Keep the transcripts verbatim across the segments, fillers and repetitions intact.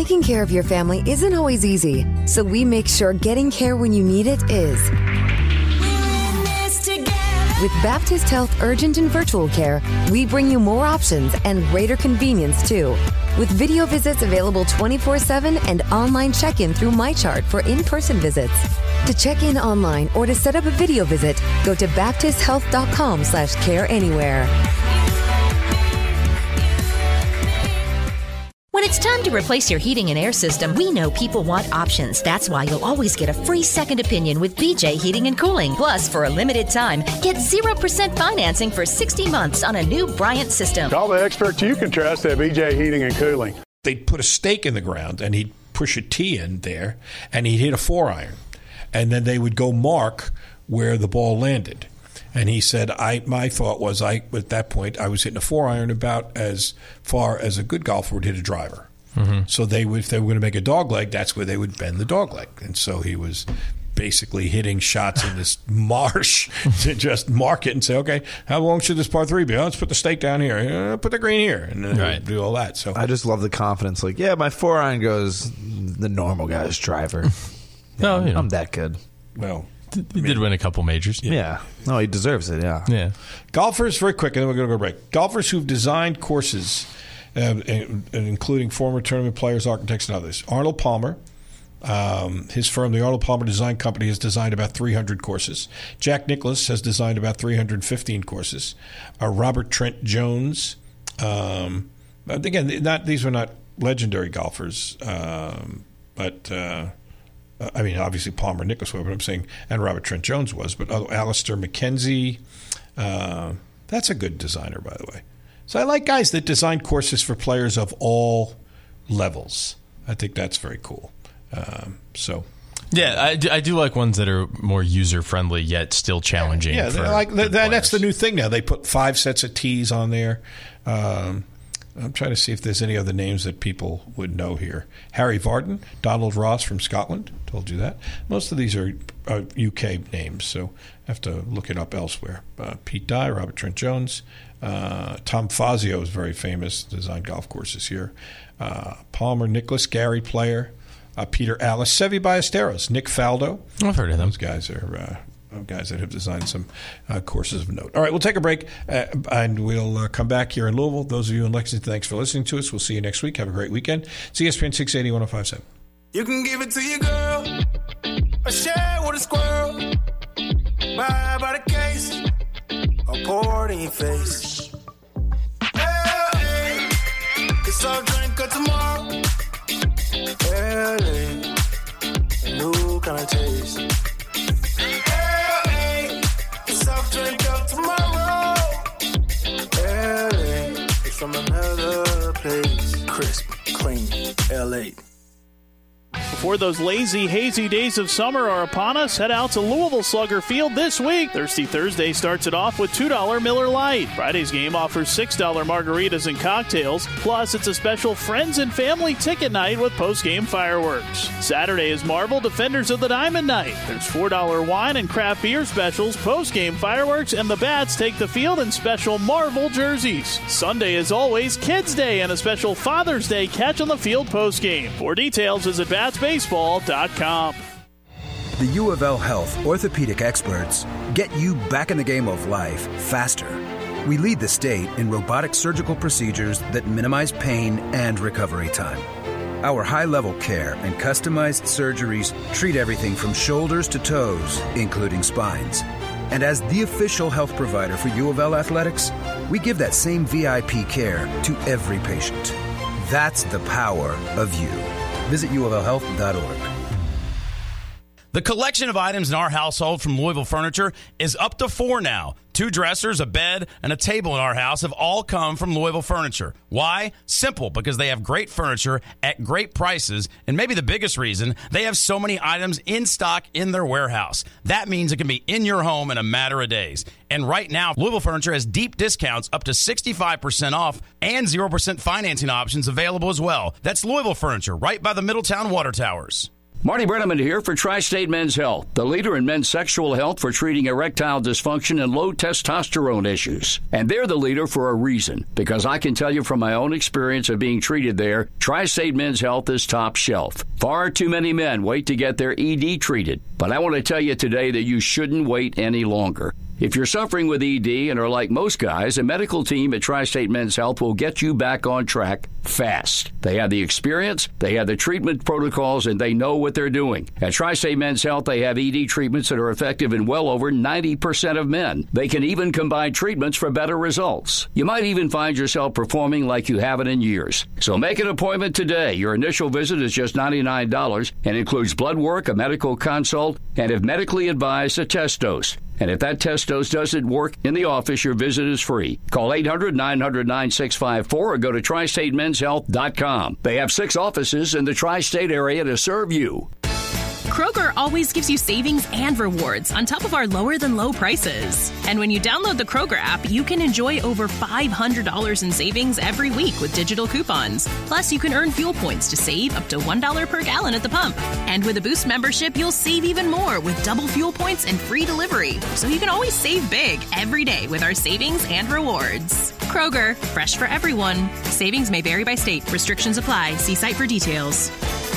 Taking care of your family isn't always easy, so we make sure getting care when you need it is. With Baptist Health Urgent and Virtual Care, we bring you more options and greater convenience, too. With video visits available twenty-four seven and online check-in through MyChart for in-person visits. To check in online or to set up a video visit, go to baptisthealth.com slash care anywhere. When it's time to replace your heating and air system, we know people want options. That's why you'll always get a free second opinion with B J Heating and Cooling. Plus, for a limited time, get zero percent financing for sixty months on a new Bryant system. Call the experts you can trust at B J Heating and Cooling. They'd put a stake in the ground, and he'd push a tee in there, and he'd hit a four iron. And then they would go mark where the ball landed. And he said, "I my thought was, I at that point, I was hitting a four iron about as far as a good golfer would hit a driver. Mm-hmm. So they would, if they were going to make a dog leg, that's where they would bend the dog leg. And so he was basically hitting shots in this marsh to just mark it and say, okay, how long should this par three be? Oh, let's put the stake down here. Uh, put the green here, and then right. do all that. So I just love the confidence. Like, yeah, my four iron goes the normal guy's driver. No, yeah, you know. I'm that good. Well. He did win a couple majors. Yeah. yeah. No, he deserves it, yeah. Yeah. Golfers, very quick, and then we're going to go break. Golfers who've designed courses, uh, and, and including former tournament players, architects, and others. Arnold Palmer, um, his firm, the Arnold Palmer Design Company, has designed about three hundred courses. Jack Nicklaus has designed about three hundred fifteen courses. Uh, Robert Trent Jones, um, again, not these were not legendary golfers, um, but... Uh, Uh, I mean, obviously Palmer and Nicklaus were, but I'm saying, and Robert Trent Jones was, but uh, Alistair McKenzie, uh, that's a good designer, by the way. So I like guys that design courses for players of all levels. I think that's very cool. Um, so. Yeah, I do, I do like ones that are more user-friendly yet still challenging. Yeah, for like that, that's the new thing now. They put five sets of tees on there. Um, I'm trying to see if there's any other names that people would know here. Harry Varden, Donald Ross from Scotland, told you that. Most of these are, are U K names, so I have to look it up elsewhere. Uh, Pete Dye, Robert Trent Jones, uh, Tom Fazio is very famous, designed golf courses here. Uh, Palmer, Nicklaus, Gary Player, uh, Peter Alice, Seve Ballesteros, Nick Faldo. I've heard of them. Those guys are... Uh, guys that have designed some uh, courses of note. All right, we'll take a break, uh, and we'll uh, come back here in Louisville. Those of you in Lexington, thanks for listening to us. We'll see you next week. Have a great weekend. It's E S P N six eighty, ten fifty-seven. You can give it to your girl, or share with a squirrel, buy by the case, or pour it in your face. Hey, hey, it's all drink of tomorrow. L A, a new kind of taste. Drink of tomorrow. L A is from another place. Crisp, clean, L A. Before those lazy, hazy days of summer are upon us, head out to Louisville Slugger Field this week. Thirsty Thursday starts it off with two dollars Miller Lite. Friday's game offers six dollars margaritas and cocktails. Plus, it's a special friends and family ticket night with post-game fireworks. Saturday is Marvel Defenders of the Diamond Night. There's four dollars wine and craft beer specials, post-game fireworks, and the Bats take the field in special Marvel jerseys. Sunday is always Kids Day and a special Father's Day catch on the field post-game. For details, visit bats baseball dot com. The U of L Health orthopedic experts get you back in the game of life faster. We lead the state in robotic surgical procedures that minimize pain and recovery time. Our high-level care and customized surgeries treat everything from shoulders to toes, including spines. And as the official health provider for U of L Athletics, we give that same V I P care to every patient. That's the power of you. Visit U of L health dot org. The collection of items in our household from Louisville Furniture is up to four now. Two dressers, a bed, and a table in our house have all come from Louisville Furniture. Why? Simple, because they have great furniture at great prices, and maybe the biggest reason, they have so many items in stock in their warehouse. That means it can be in your home in a matter of days. And right now, Louisville Furniture has deep discounts up to sixty-five percent off and zero percent financing options available as well. That's Louisville Furniture, right by the Middletown Water Towers. Marty Brenneman here for Tri-State Men's Health, the leader in men's sexual health for treating erectile dysfunction and low testosterone issues. And they're the leader for a reason, because I can tell you from my own experience of being treated there, Tri-State Men's Health is top shelf. Far too many men wait to get their E D treated, but I want to tell you today that you shouldn't wait any longer. If you're suffering with E D and are like most guys, a medical team at Tri-State Men's Health will get you back on track fast. They have the experience, they have the treatment protocols, and they know what they're doing. At Tri-State Men's Health, they have E D treatments that are effective in well over ninety percent of men. They can even combine treatments for better results. You might even find yourself performing like you haven't in years. So make an appointment today. Your initial visit is just ninety-nine dollars and includes blood work, a medical consult, and if medically advised, a test dose. And if that test dose doesn't work in the office, your visit is free. Call eight hundred, nine hundred, nine six five four or go to tri state men's health dot com. They have six offices in the tri-state area to serve you. Kroger always gives you savings and rewards on top of our lower-than-low prices. And when you download the Kroger app, you can enjoy over five hundred dollars in savings every week with digital coupons. Plus, you can earn fuel points to save up to one dollar per gallon at the pump. And with a Boost membership, you'll save even more with double fuel points and free delivery. So you can always save big every day with our savings and rewards. Kroger, fresh for everyone. Savings may vary by state. Restrictions apply. See site for details.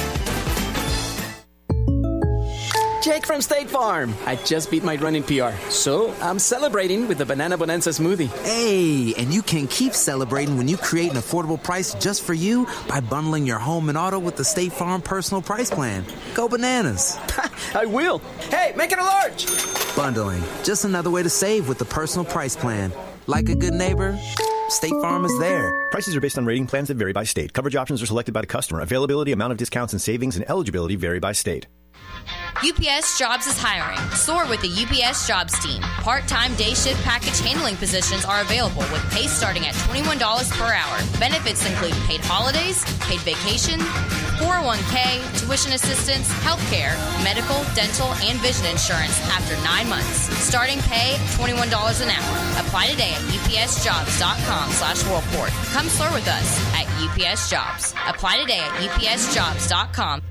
Jake from State Farm. I just beat my running P R, so I'm celebrating with the Banana Bonanza smoothie. Hey, and you can keep celebrating when you create an affordable price just for you by bundling your home and auto with the State Farm Personal Price Plan. Go bananas. I will. Hey, make it a large. Bundling, just another way to save with the Personal Price Plan. Like a good neighbor, State Farm is there. Prices are based on rating plans that vary by state. Coverage options are selected by the customer. Availability, amount of discounts and savings, and eligibility vary by state. U P S Jobs is hiring. Soar with the U P S Jobs team. Part-time day shift package handling positions are available with pay starting at twenty-one dollars per hour. Benefits include paid holidays, paid vacation, four oh one k, tuition assistance, health care, medical, dental, and vision insurance after nine months. Starting pay, twenty-one dollars an hour. Apply today at U P S jobs dot com slash worldport. Come soar with us at U P S Jobs. Apply today at U P S jobs dot com.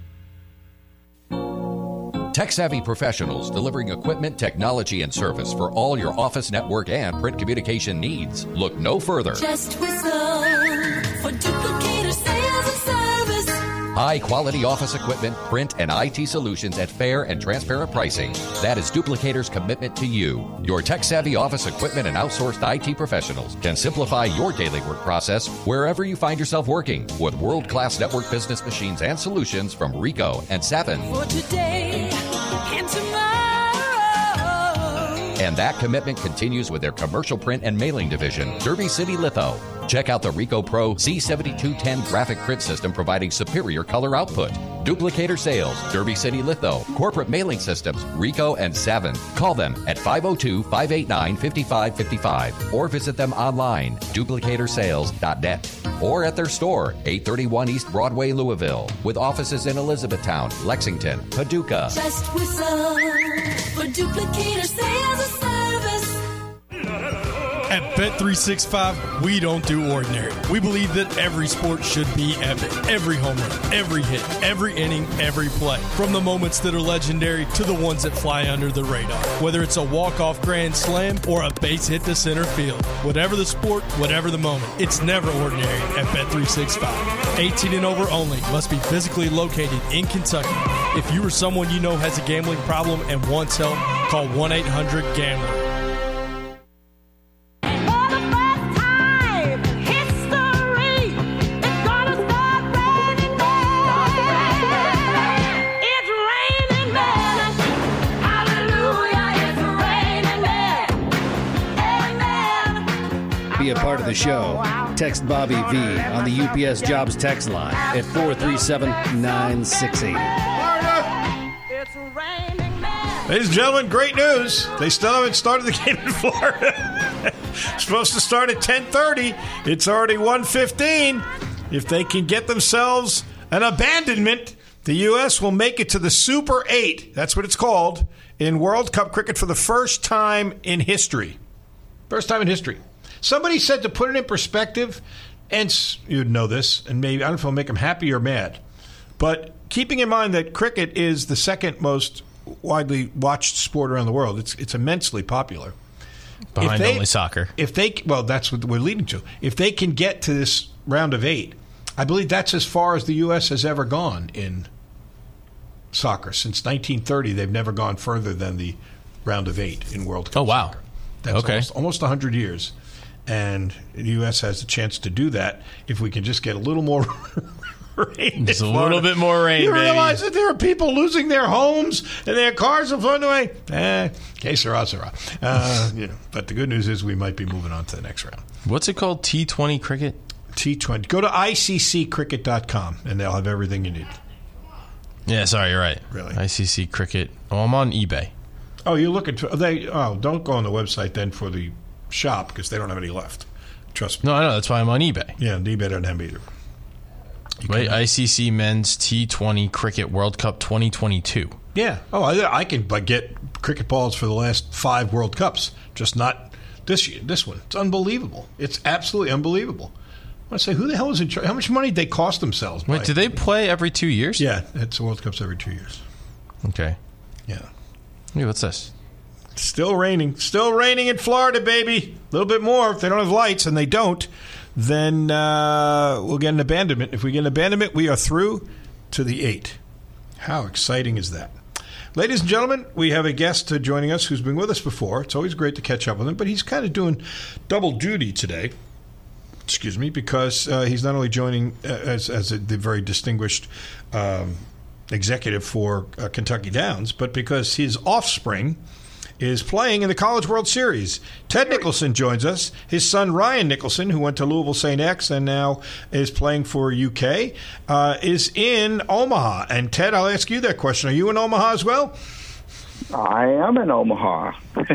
Tech-savvy professionals delivering equipment, technology, and service for all your office, network, and print communication needs. Look no further. Just whistle for Duplicator Sales and Service. High-quality office equipment, print, and I T solutions at fair and transparent pricing. That is Duplicator's commitment to you. Your tech-savvy office equipment and outsourced I T professionals can simplify your daily work process wherever you find yourself working with world-class network business machines and solutions from Ricoh and Savin. For today and tomorrow. And that commitment continues with their commercial print and mailing division, Derby City Litho. Check out the Ricoh Pro C seventy-two ten graphic print system providing superior color output. Duplicator Sales, Derby City Litho, Corporate Mailing Systems, Ricoh and Savin. Call them at five oh two, five eight nine, five five five five or visit them online, duplicator sales dot net, or at their store, eight thirty-one East Broadway, Louisville, with offices in Elizabethtown, Lexington, Paducah. Just whistle for Duplicator Sales and Service. At Bet three sixty-five, we don't do ordinary. We believe that every sport should be epic. Every home run, every hit, every inning, every play. From the moments that are legendary to the ones that fly under the radar. Whether it's a walk-off grand slam or a base hit to center field. Whatever the sport, whatever the moment, it's never ordinary at Bet three sixty-five. eighteen and over only. Must be physically located in Kentucky. If you or someone you know has a gambling problem and wants help, call one eight hundred gambler. Be a part of the show. Text Bobby V on the U P S Jobs text line at four three seven, nine six eight zero. Ladies and gentlemen, great news. They still haven't started the game in Florida. Supposed to start at ten thirty. It's already one fifteen. If they can get themselves an abandonment, the U S will make it to the Super eight. That's what it's called in World Cup cricket for the first time in history. First time in history. Somebody said, to put it in perspective, and you'd know this, and maybe, I don't know if it'll make them happy or mad, but keeping in mind that cricket is the second most widely watched sport around the world. It's it's immensely popular. Behind If they- only soccer. If they well, that's what we're leading to. If they can get to this round of eight, I believe that's as far as the U S has ever gone in soccer. Since nineteen thirty, they've never gone further than the round of eight in World Cup. Oh, wow. Soccer. That's Okay. almost, almost one hundred years. And the U S has a chance to do that if we can just get a little more rain. Just a in little Florida. bit more rain, You baby. realize that there are people losing their homes and their cars are flown away? Eh, que sera, sera. Uh, you know, but the good news is we might be moving on to the next round. What's it called? T twenty cricket? T twenty. Go to I C C cricket dot com and they'll have everything you need. Yeah, sorry, you're right. Really? I C C cricket. Oh, I'm on eBay. Oh, you're looking for they? Oh, don't go on the website then for the shop because they don't have any left. Trust me. No, I know. That's why I'm on eBay. Yeah, and eBay doesn't have either. Wait, I C C Men's T twenty Cricket World Cup twenty twenty-two. Yeah. Oh, I, I can but get cricket balls for the last five World Cups, just not this year. This one. It's unbelievable. It's absolutely unbelievable. I say, who the hell is in charge? How much money did they cost themselves? Wait, by- do they play every two years? Yeah, it's the World Cups every two years. Okay. Yeah. Hey, what's this? Still raining. Still raining in Florida, baby. A little bit more. If they don't have lights, and they don't, then uh, we'll get an abandonment. If we get an abandonment, we are through to the eight. How exciting is that? Ladies and gentlemen, we have a guest uh, joining us who's been with us before. It's always great to catch up with him, but he's kind of doing double duty today. Excuse me, because uh, he's not only joining uh, as, as a, the very distinguished um, executive for uh, Kentucky Downs, but because his offspring is playing in the College World Series. Ted Nicholson joins us. His son, Ryan Nicholson, who went to Louisville Saint X and now is playing for U K, uh, is in Omaha. And, Ted, I'll ask you that question. Are you in Omaha as well? I am in Omaha.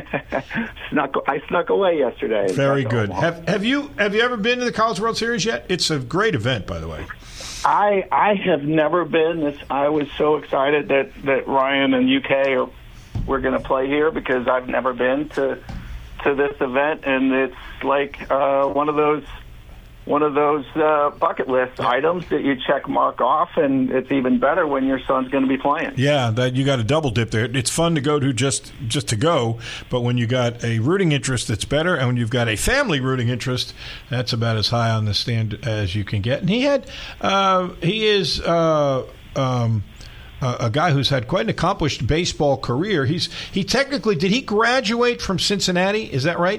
snuck, I snuck away yesterday. Very Got to good. Omaha. Have, have you have you ever been to the College World Series yet? It's a great event, by the way. I I have never been. This I was so excited that, that Ryan and U K are we're going to play here because I've never been to to this event, and it's like uh, one of those one of those uh, bucket list items that you check mark off, and it's even better when your son's going to be playing. Yeah, that you got a double dip there. It's fun to go to just just to go, but when you got a rooting interest, it's better, and when you've got a family rooting interest, that's about as high on the stand as you can get. And he had, uh, he is. Uh, um, Uh, a guy who's had quite an accomplished baseball career. He's he technically did he graduate from Cincinnati? Is that right?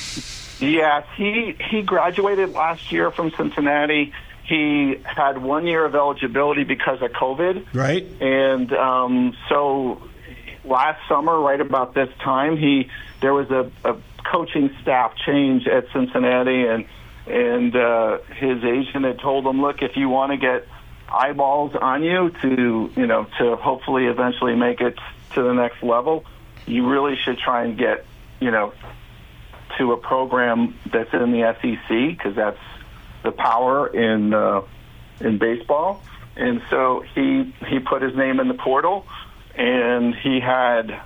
Yes, he he graduated last year from Cincinnati. He had one year of eligibility because of COVID. Right. And um, so last summer, right about this time, he there was a, a coaching staff change at Cincinnati, and and uh, his agent had told him, look, if you want to get eyeballs on you to, you know, to hopefully eventually make it to the next level, you really should try and get, you know, to a program that's in the S E C because that's the power in uh, in baseball. And so he he put his name in the portal, and he had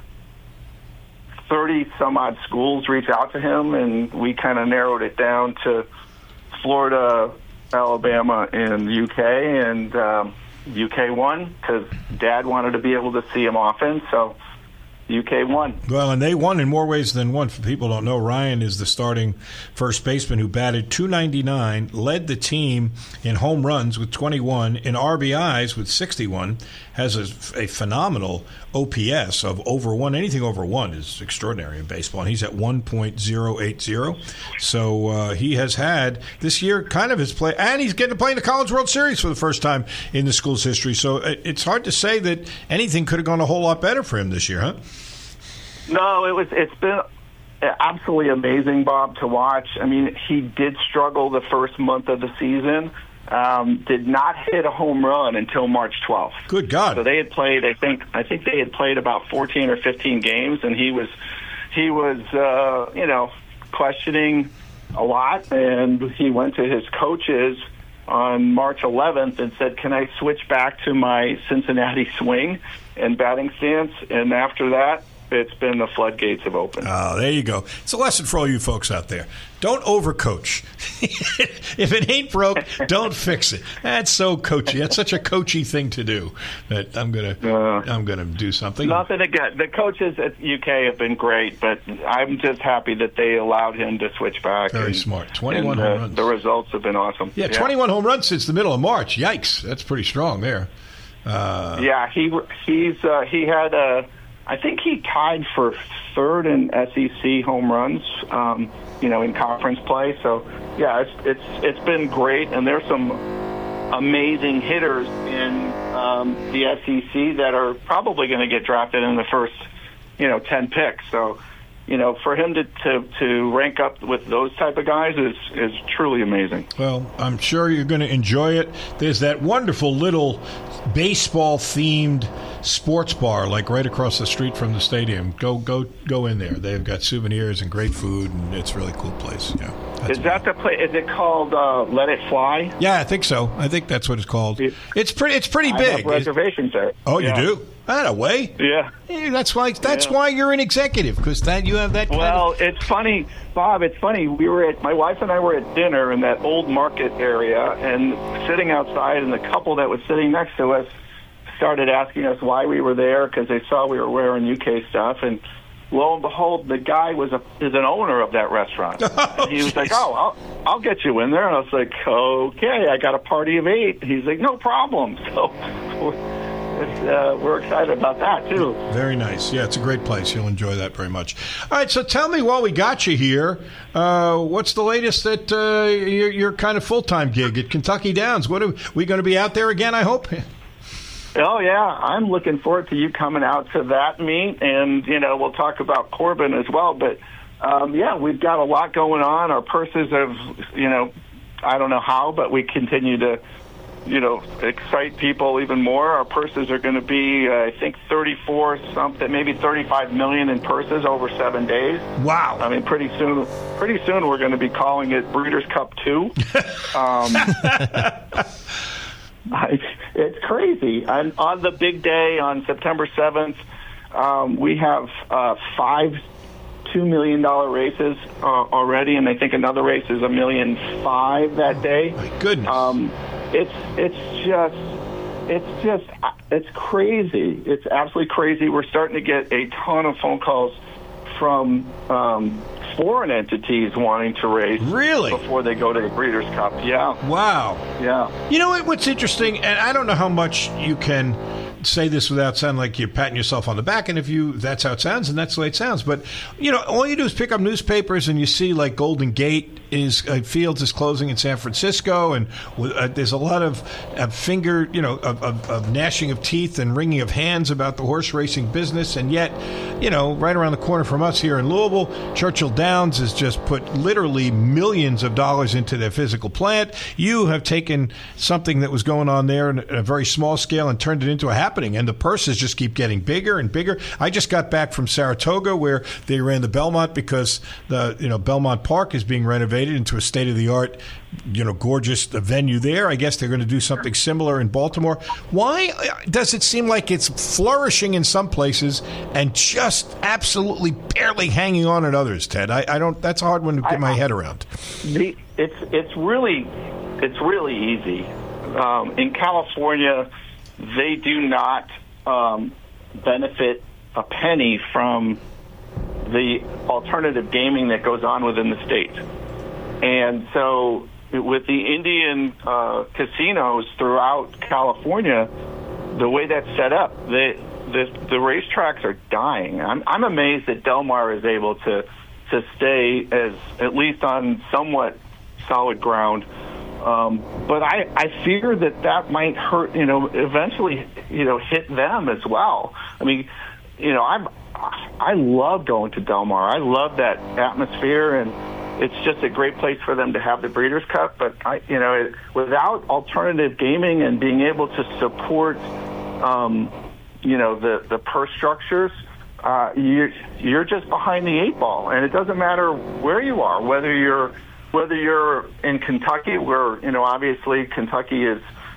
thirty some odd schools reach out to him, and we kind of narrowed it down to Florida, Alabama, and U K, and um, U K won because Dad wanted to be able to see him often, so U K won. Well, and they won in more ways than one. For people who don't know, Ryan is the starting first baseman who batted two ninety-nine, led the team in home runs with twenty-one, in R B Is with sixty-one, has a, a phenomenal O P S of over one. Anything over one is extraordinary in baseball, and he's at one point oh eight oh. So uh, he has had this year kind of his play, and he's getting to play in the College World Series for the first time in the school's history. So it, it's hard to say that anything could have gone a whole lot better for him this year, huh? No, it was. It's been absolutely amazing, Bob, to watch. I mean, he did struggle the first month of the season. Um, did not hit a home run until March twelfth. Good God! So they had played. I think. I think they had played about fourteen or fifteen games, and he was, he was, uh, you know, questioning a lot. And he went to his coaches on March eleventh and said, "Can I switch back to my Cincinnati swing and batting stance?" And after that, it's been the floodgates have opened. Oh, there you go. It's a lesson for all you folks out there. Don't overcoach. If it ain't broke, don't fix it. That's so coachy. That's such a coachy thing to do. That I'm gonna uh, I'm gonna do something. Nothing again. The coaches at U K have been great, but I'm just happy that they allowed him to switch back. Very and, smart. twenty-one and, uh, home runs. The results have been awesome. Yeah, twenty-one home runs since the middle of March. Yikes, that's pretty strong there. Uh, yeah, he he's uh, he had a. I think he tied for third in S E C home runs, um, you know, in conference play. So, yeah, it's it's it's been great, and there's some amazing hitters in um, the S E C that are probably going to get drafted in the first, you know, ten picks. So, you know, for him to, to, to rank up with those type of guys is, is truly amazing. Well, I'm sure you're going to enjoy it. There's that wonderful little baseball-themed sports bar, like right across the street from the stadium. Go, go, go in there. They've got souvenirs and great food, and it's a really cool place. Yeah. Is that the play? Is it called uh, Let It Fly? Yeah, I think so. I think that's what it's called. It's pretty. It's pretty I big. have reservations there. Oh, Yeah. you do? That way. Yeah. Yeah, that's why. That's Yeah. why you're an executive, because that you have that. Kind Well, of, it's funny, Bob. It's funny. We were at my wife and I were at dinner in that old market area, and sitting outside, and the couple that was sitting next to us started asking us why we were there because they saw we were wearing U K stuff, and lo and behold, the guy was a is an owner of that restaurant. Oh, and he was like, "Oh, I'll I'll get you in there." And I was like, "Okay, I got a party of eight." He's like, "No problem." So. It's, uh, we're excited about that, too. Very nice. Yeah, it's a great place. You'll enjoy that very much. All right, so tell me while we got you here, uh, what's the latest at uh, your, your kind of full-time gig at Kentucky Downs? What are we going to be out there again, I hope? Oh, yeah. I'm looking forward to you coming out to that meet, and, you know, we'll talk about Corbin as well. But, um, yeah, we've got a lot going on. Our purses have, you know, I don't know how, but we continue to you know, excite people even more. Our purses are going to be, uh, I think, thirty-four something, maybe thirty-five million in purses over seven days. Wow! I mean, pretty soon, pretty soon we're going to be calling it Breeders' Cup Two. um, I, it's crazy. And on the big day on September seventh, um, we have uh, five two million dollar races uh, already, and I think another race is a million five that day. My goodness. Um, It's it's just it's just it's crazy. It's absolutely crazy. We're starting to get a ton of phone calls from um, foreign entities wanting to race really before they go to the Breeders' Cup. Yeah. Wow. Yeah. You know what, what's interesting, and I don't know how much you can say this without sounding like you're patting yourself on the back, and if you that's how it sounds, and that's the way it sounds. But you know, all you do is pick up newspapers, and you see like Golden Gate is uh, Fields is closing in San Francisco, and uh, there's a lot of uh, finger, you know, of, of, of gnashing of teeth and wringing of hands about the horse racing business, and yet, you know, right around the corner from us here in Louisville, Churchill Downs has just put literally millions of dollars into their physical plant. You have taken something that was going on there in a very small scale and turned it into a happening, and the purses just keep getting bigger and bigger. I just got back from Saratoga where they ran the Belmont because the you know Belmont Park is being renovated into a state-of-the-art, you know, gorgeous venue there. I guess they're going to do something similar in Baltimore. Why does it seem like it's flourishing in some places and just absolutely barely hanging on in others, Ted? I, I don't. That's a hard one to get my head around. The, it's it's really it's really easy. Um, in California, they do not um, benefit a penny from the alternative gaming that goes on within the state. And so with the Indian uh, casinos throughout California, the way that's set up, the, the, the racetracks are dying. I'm, I'm amazed that Del Mar is able to, to stay as at least on somewhat solid ground. Um, but I, I fear that that might hurt, you know, eventually, you know, hit them as well. I mean, you know, I'm, I love going to Del Mar. I love that atmosphere, and it's just a great place for them to have the Breeders' Cup. But, I, you know, it, without alternative gaming and being able to support, um, you know, the, the purse structures, uh, you're, you're just behind the eight ball. And it doesn't matter where you are, whether you're whether you're in Kentucky, where, you know, obviously Kentucky is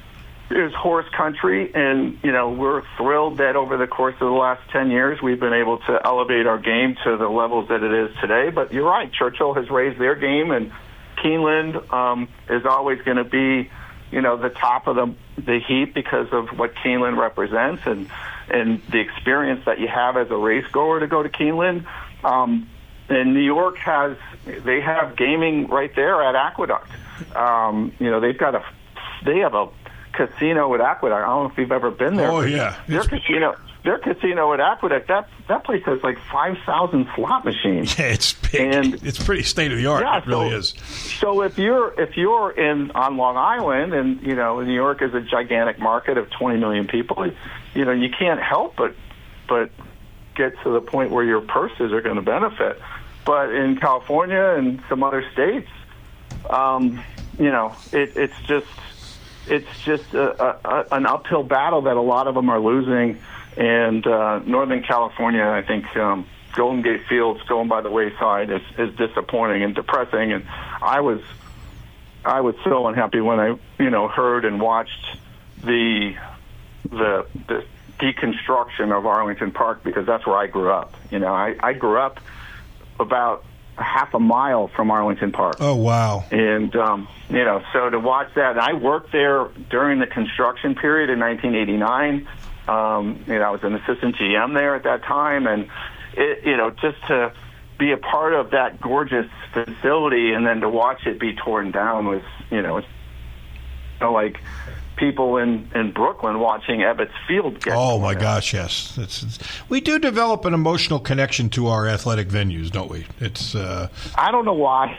is horse country, and you know we're thrilled that over the course of the last ten years we've been able to elevate our game to the levels that it is today. But you're right, Churchill has raised their game, and Keeneland um, is always going to be, you know, the top of the the heap because of what Keeneland represents and and the experience that you have as a race goer to go to Keeneland. Um, and New York has they have gaming right there at Aqueduct. Um, you know, they've got a they have a casino at Aqueduct. I don't know if you've ever been there. Oh yeah, their casino, their casino at Aqueduct. That that place has like five thousand slot machines. Yeah, it's big. And it's pretty state of the art. Yeah, it really so, is. So if you're if you're in on Long Island, and you know New York is a gigantic market of twenty million people, you know you can't help but but get to the point where your purses are going to benefit. But in California and some other states, um, you know, it, it's just. It's just a, a, an uphill battle that a lot of them are losing. And uh, Northern California, I think um, Golden Gate Fields going by the wayside is, is disappointing and depressing. And I was I was so unhappy when I you know heard and watched the the, the deconstruction of Arlington Park, because that's where I grew up. You know, I, I grew up about half a mile from Arlington Park. Oh, wow. And, um, you know, so to watch that, and I worked there during the construction period in nineteen eighty-nine. Um, you know, I was an assistant G M there at that time. And, it, you know, just to be a part of that gorgeous facility and then to watch it be torn down was, you know, it's you know, like people in, in Brooklyn watching Ebbets Field get Oh, my gosh, yes. It's, it's, we do develop an emotional connection to our athletic venues, don't we? It's. Uh, I don't know why.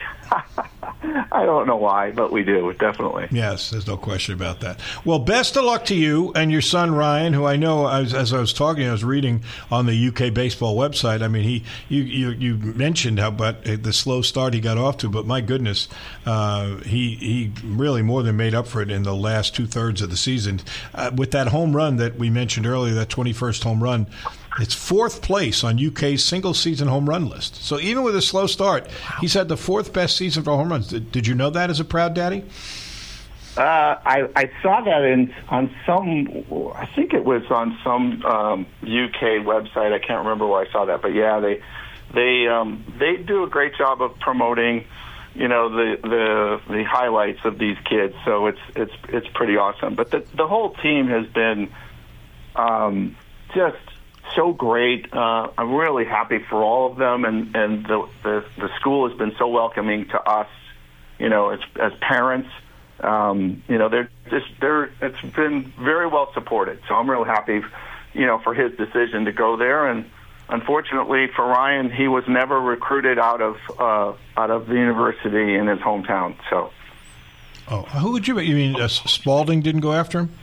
I don't know why, but we do, definitely. Yes, there's no question about that. Well, best of luck to you and your son, Ryan, who I know, as, as I was talking, I was reading on the U K baseball website. I mean, he you, you, you mentioned how about the slow start he got off to, but my goodness, uh, he, he really more than made up for it in the last two-thirds of the season. Uh, with that home run that we mentioned earlier, that twenty-first home run, it's fourth place on U K's single-season home run list. So even with a slow start, he's had the fourth best season for home runs. Did, did you know that as a proud daddy? Uh, I, I saw that in on some, I think it was on some um, U K website. I can't remember where I saw that, but yeah, they they um, they do a great job of promoting, you know, the the the highlights of these kids. So it's it's it's pretty awesome. But the the whole team has been um, just so great. Uh, I'm really happy for all of them, and, and the, the the school has been so welcoming to us, you know, as as parents. Um, you know, they're just they're it's been very well supported. So I'm really happy, you know, for his decision to go there. And unfortunately for Ryan, he was never recruited out of uh, out of the university in his hometown. So. Oh, who would you? You mean uh, Spalding didn't go after him?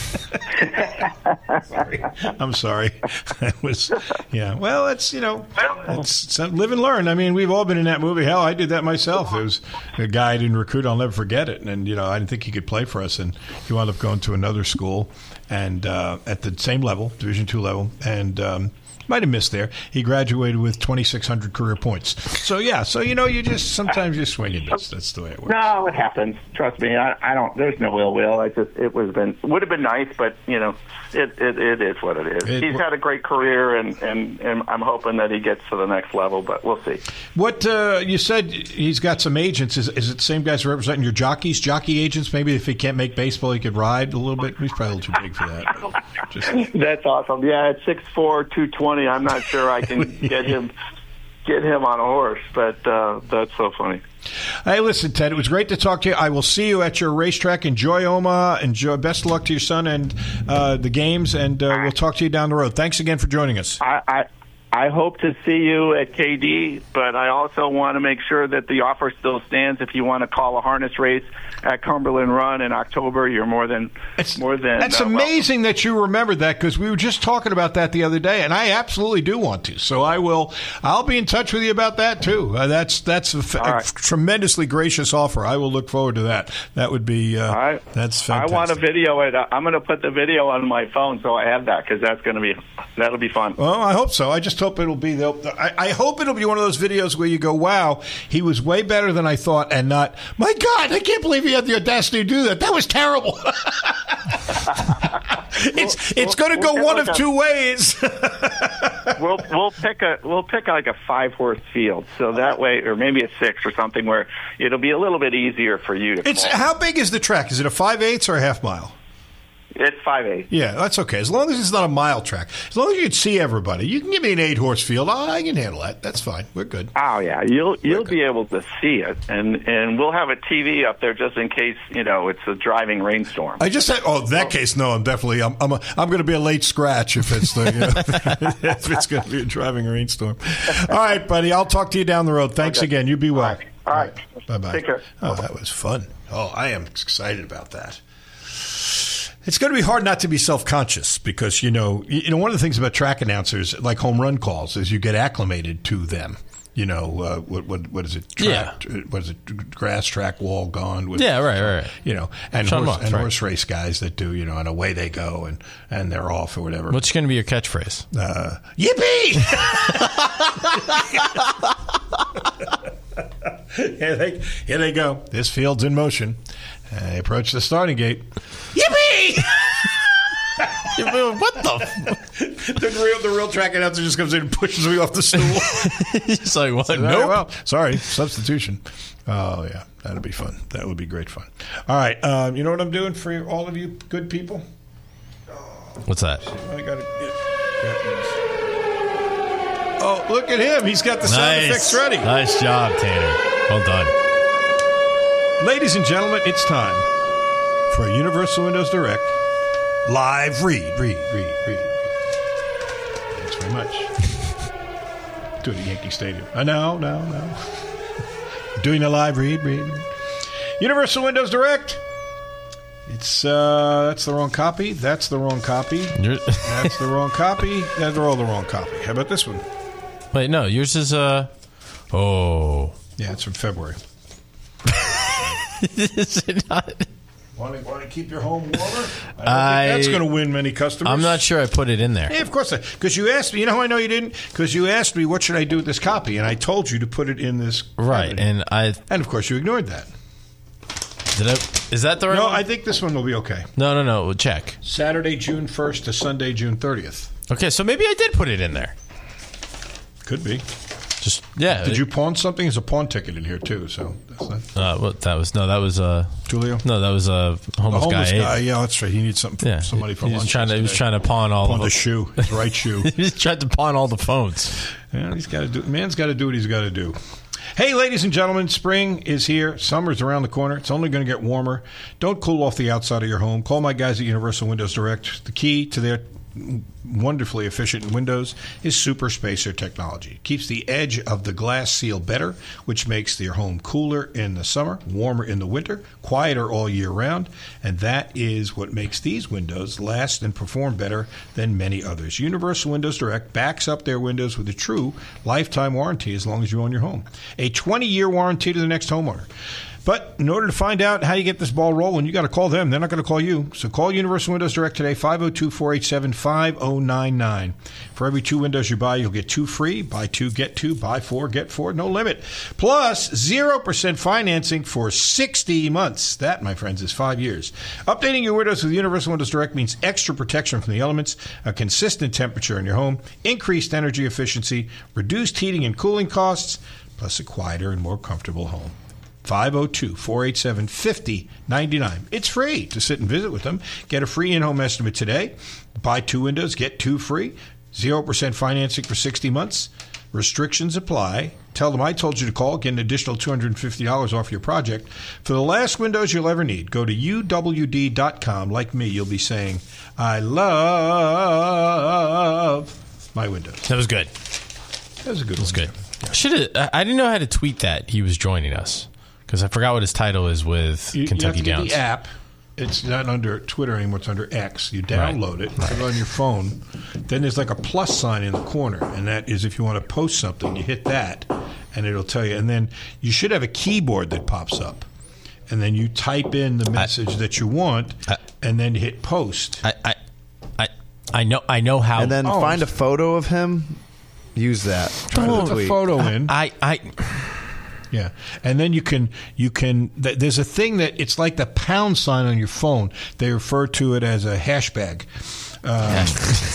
sorry. I'm sorry. It was, yeah. Well, it's you know, it's, it's live and learn. I mean, we've all been in that movie. Hell, I did that myself. There was a guy I didn't recruit. I'll never forget it. And you know, I didn't think he could play for us, and he wound up going to another school, and uh, at the same level, Division two level, and. Um, Might have missed there. He graduated with twenty-six hundred career points. So, yeah. So, you know, you just sometimes you swing and miss. That's the way it works. No, it happens. Trust me. I, I don't. There's no ill will. I just it was been would have been nice, but you know, it it, it is what it is. It, He's had a great career, and, and, and I'm hoping that he gets to the next level. But we'll see. What uh, you said? He's got some agents. Is is it the same guys representing your jockeys, jockey agents? Maybe if he can't make baseball, he could ride a little bit. He's probably a little too big for that. Just... That's awesome. Yeah, at six four, two twenty, I'm not sure I can get him get him on a horse, but uh, that's so funny. Hey, listen, Ted, it was great to talk to you. I will see you at your racetrack. Enjoy Omaha. Enjoy. Best of luck to your son and uh, the games, and uh, we'll talk to you down the road. Thanks again for joining us. I, I I hope to see you at K D, but I also want to make sure that the offer still stands. If you want to call a harness race at Cumberland Run in October, you're more than it's, more than. That's uh, amazing welcome. that you remembered that, because we were just talking about that the other day, and I absolutely do want to. So I will. I'll be in touch with you about that too. Uh, that's that's a, f- right. a tremendously gracious offer. I will look forward to that. That would be. Uh, right. That's fantastic. I want to video it. I'm going to put the video on my phone so I have that, because that's going to be That'll be fun. Well, I hope so. I just hope it'll be. The, I, I hope it'll be one of those videos where you go, "Wow, he was way better than I thought," and not, "My God, I can't believe he had the audacity to do that. That was terrible." it's we'll, it's going to we'll go one like of a, two ways. we'll we'll pick a we'll pick like a five horse field, so that way, or maybe a six or something, where it'll be a little bit easier for you to. It's call. How big is the track? Is it a five eighths or a half mile? It's five eight. Yeah, that's okay. As long as it's not a mile track. As long as you can see everybody. You can give me an eight horse field. Oh, I can handle that. That's fine. We're good. Oh yeah, you'll you'll be able to see it, and and we'll have a T V up there just in case you know it's a driving rainstorm. I just said, oh, in that case, no, I'm definitely I'm I'm, a, I'm going to be a late scratch if it's the you know, if it's going to be a driving rainstorm. All right, buddy. I'll talk to you down the road. Thanks okay. again. You be well. All right. All right. Bye bye. Take care. Oh, that was fun. Oh, I am excited about that. It's going to be hard not to be self-conscious because, you know, you know, one of the things about track announcers, like home run calls, is you get acclimated to them. You know, uh, what, what what is it? Track, yeah. What is it? Grass track wall gone. With, yeah, right, right, right. You know, and, Sean horse, Moss, and right. horse race guys that do, you know, and away they go and, and they're off or whatever. What's going to be your catchphrase? Uh, yippee! here, they, here they go. This field's in motion. Uh, they approach the starting gate. Yippee! What the? F- the real the real track announcer just comes in and pushes me off the stool. He's like, what? So, Nope. Right, well, sorry, substitution. Oh yeah, that'd be fun. That would be great fun. All right, um, you know what I'm doing for all of you good people? What's that? I got it. Oh, look at him! He's got the sound nice. effects ready. Nice job, Tanner. Well done. Ladies and gentlemen, it's time for a Universal Windows Direct live read, read, read, read. read. Thanks very much. Do it at Yankee Stadium. I know, no, no. Doing a live read, read, read. Universal Windows Direct. It's uh, that's the wrong copy. That's the wrong copy. That's the wrong copy. They're all the wrong copy. How about this one? Wait, no, yours is uh oh. Yeah, it's from February. Is it not? Want to, want to keep your home warmer? I don't I, think that's going to win many customers. I'm not sure I put it in there. Yeah, of course. Because you asked me. You know how I know you didn't? Because you asked me, what should I do with this copy? And I told you to put it in this. Right, cabinet. and I... And, of course, you ignored that. Did I? Is that the right No, one? I think this one will be okay. No, no, no. We'll check. Saturday, June first to Sunday, June thirtieth. Okay, so maybe I did put it in there. Could be. Just yeah. Did you pawn something? There's a pawn ticket in here too. So that's not. Uh, well, that was no. That was uh, Julio. No, that was a uh, homeless, the homeless guy. guy. Yeah, that's right. He needs something. Yeah, somebody for he was lunch. trying to. He was trying to pawn all. Pawn of the shoe. His right shoe. He was trying to pawn all the phones. Yeah, he's got to do. Man's got to do what he's got to do. Hey, ladies and gentlemen, spring is here. Summer's around the corner. It's only going to get warmer. Don't cool off the outside of your home. Call my guys at Universal Windows Direct. The key to their wonderfully efficient windows is Super Spacer technology. It keeps the edge of the glass seal better, which makes your home cooler in the summer, warmer in the winter, quieter all year round, and that is what makes these windows last and perform better than many others. Universal Windows Direct backs up their windows with a true lifetime warranty as long as you own your home. A twenty-year warranty to the next homeowner. But in order to find out how you get this ball rolling, you got to call them. They're not going to call you. So call Universal Windows Direct today, five oh two, four eight seven, five oh nine nine. For every two windows you buy, you'll get two free. Buy two, get two. Buy four, get four. No limit. Plus zero percent financing for sixty months. That, my friends, is five years. Updating your windows with Universal Windows Direct means extra protection from the elements, a consistent temperature in your home, increased energy efficiency, reduced heating and cooling costs, plus a quieter and more comfortable home. five oh two, four eight seven, five oh nine nine. It's free to sit and visit with them. Get a free in-home estimate today. Buy two windows, get two free. zero percent financing for sixty months. Restrictions apply. Tell them I told you to call. Get an additional two hundred fifty dollars off your project. For the last windows you'll ever need, go to U W D dot com. Like me, you'll be saying, I love my windows. That was good. That was a good That was one. good. Yeah. Should have. I didn't know how to tweet that he was joining us. Because I forgot what his title is with You, Kentucky you have to Downs. get the app. It's not under Twitter anymore. It's under X. You download Right. it, put it on your phone. Then there's like a plus sign in the corner, and that is if you want to post something, you hit that, and it'll tell you. And then you should have a keyboard that pops up, and then you type in the message I, that you want, I, and then hit post. I, I, I, I I know. I know how. And then Oh. find a photo of him. Use that. Try Put to the tweet. photo in. I, I, Yeah, and then you can you can. th- There's a thing that it's like the pound sign on your phone. They refer to it as a hashbag. Um,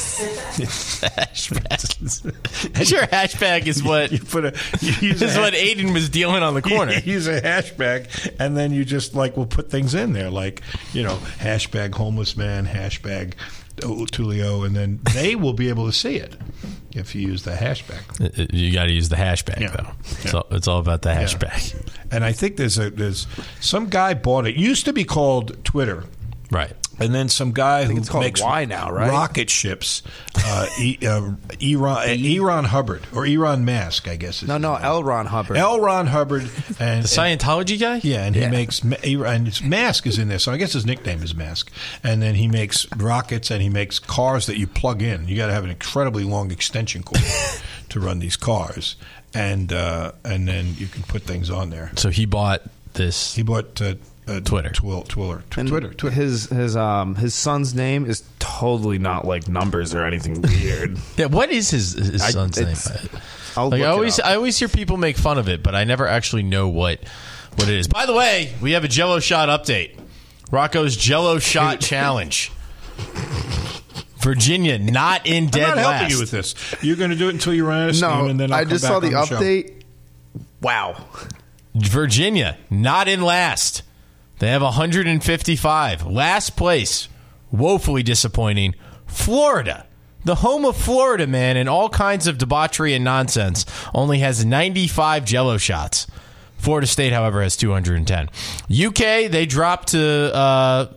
hashbag. Sure, hashbag is what you put a. You use is a what hash- Aiden was dealing on the corner. You use a hashbag, and then you just like will put things in there, like you know, hashtag homeless man, hashtag Tulio, and then they will be able to see it if you use the hashtag. You got to use the hashtag Yeah. though. It's, Yeah. all, it's all about the Yeah. hashtag. And I think there's a there's some guy bought it. It used to be called Twitter. Right. And then some guy who it's called makes Y now, right? rocket ships, uh, e, uh, Eron, uh, Eron Hubbard or Eron Mask, I guess. Is No, his no, name. L. Ron Hubbard. L. Ron Hubbard, and The Scientology guy? yeah, and he Yeah. makes ma- and his Mask is in there, so I guess his nickname is Mask. And then he makes rockets and he makes cars that you plug in. You got to have an incredibly long extension cord to run these cars, and uh, and then you can put things on there. So he bought this. He bought uh, uh, Twitter. Twill, Twiller, tw- And Twitter, Twitter. His his um his son's name is totally not like numbers or anything weird. Yeah. What is his, his I- son's name? it's- I'll Like look I it always, up. I always hear people make fun of it, but I never actually know what what it is. By the way, we have a Jello shot update. Rocco's Jello shot challenge. Virginia not in dead I'm not helping last. you with this. You're going to do it until you run out of steam, No, and then I'll I come just back saw the on show. update. Wow. Virginia not in last. They have one hundred fifty-five. Last place, woefully disappointing. Florida, the home of Florida, man, and all kinds of debauchery and nonsense, only has ninety-five Jello shots. Florida State, however, has two hundred ten. U K, they dropped to uh,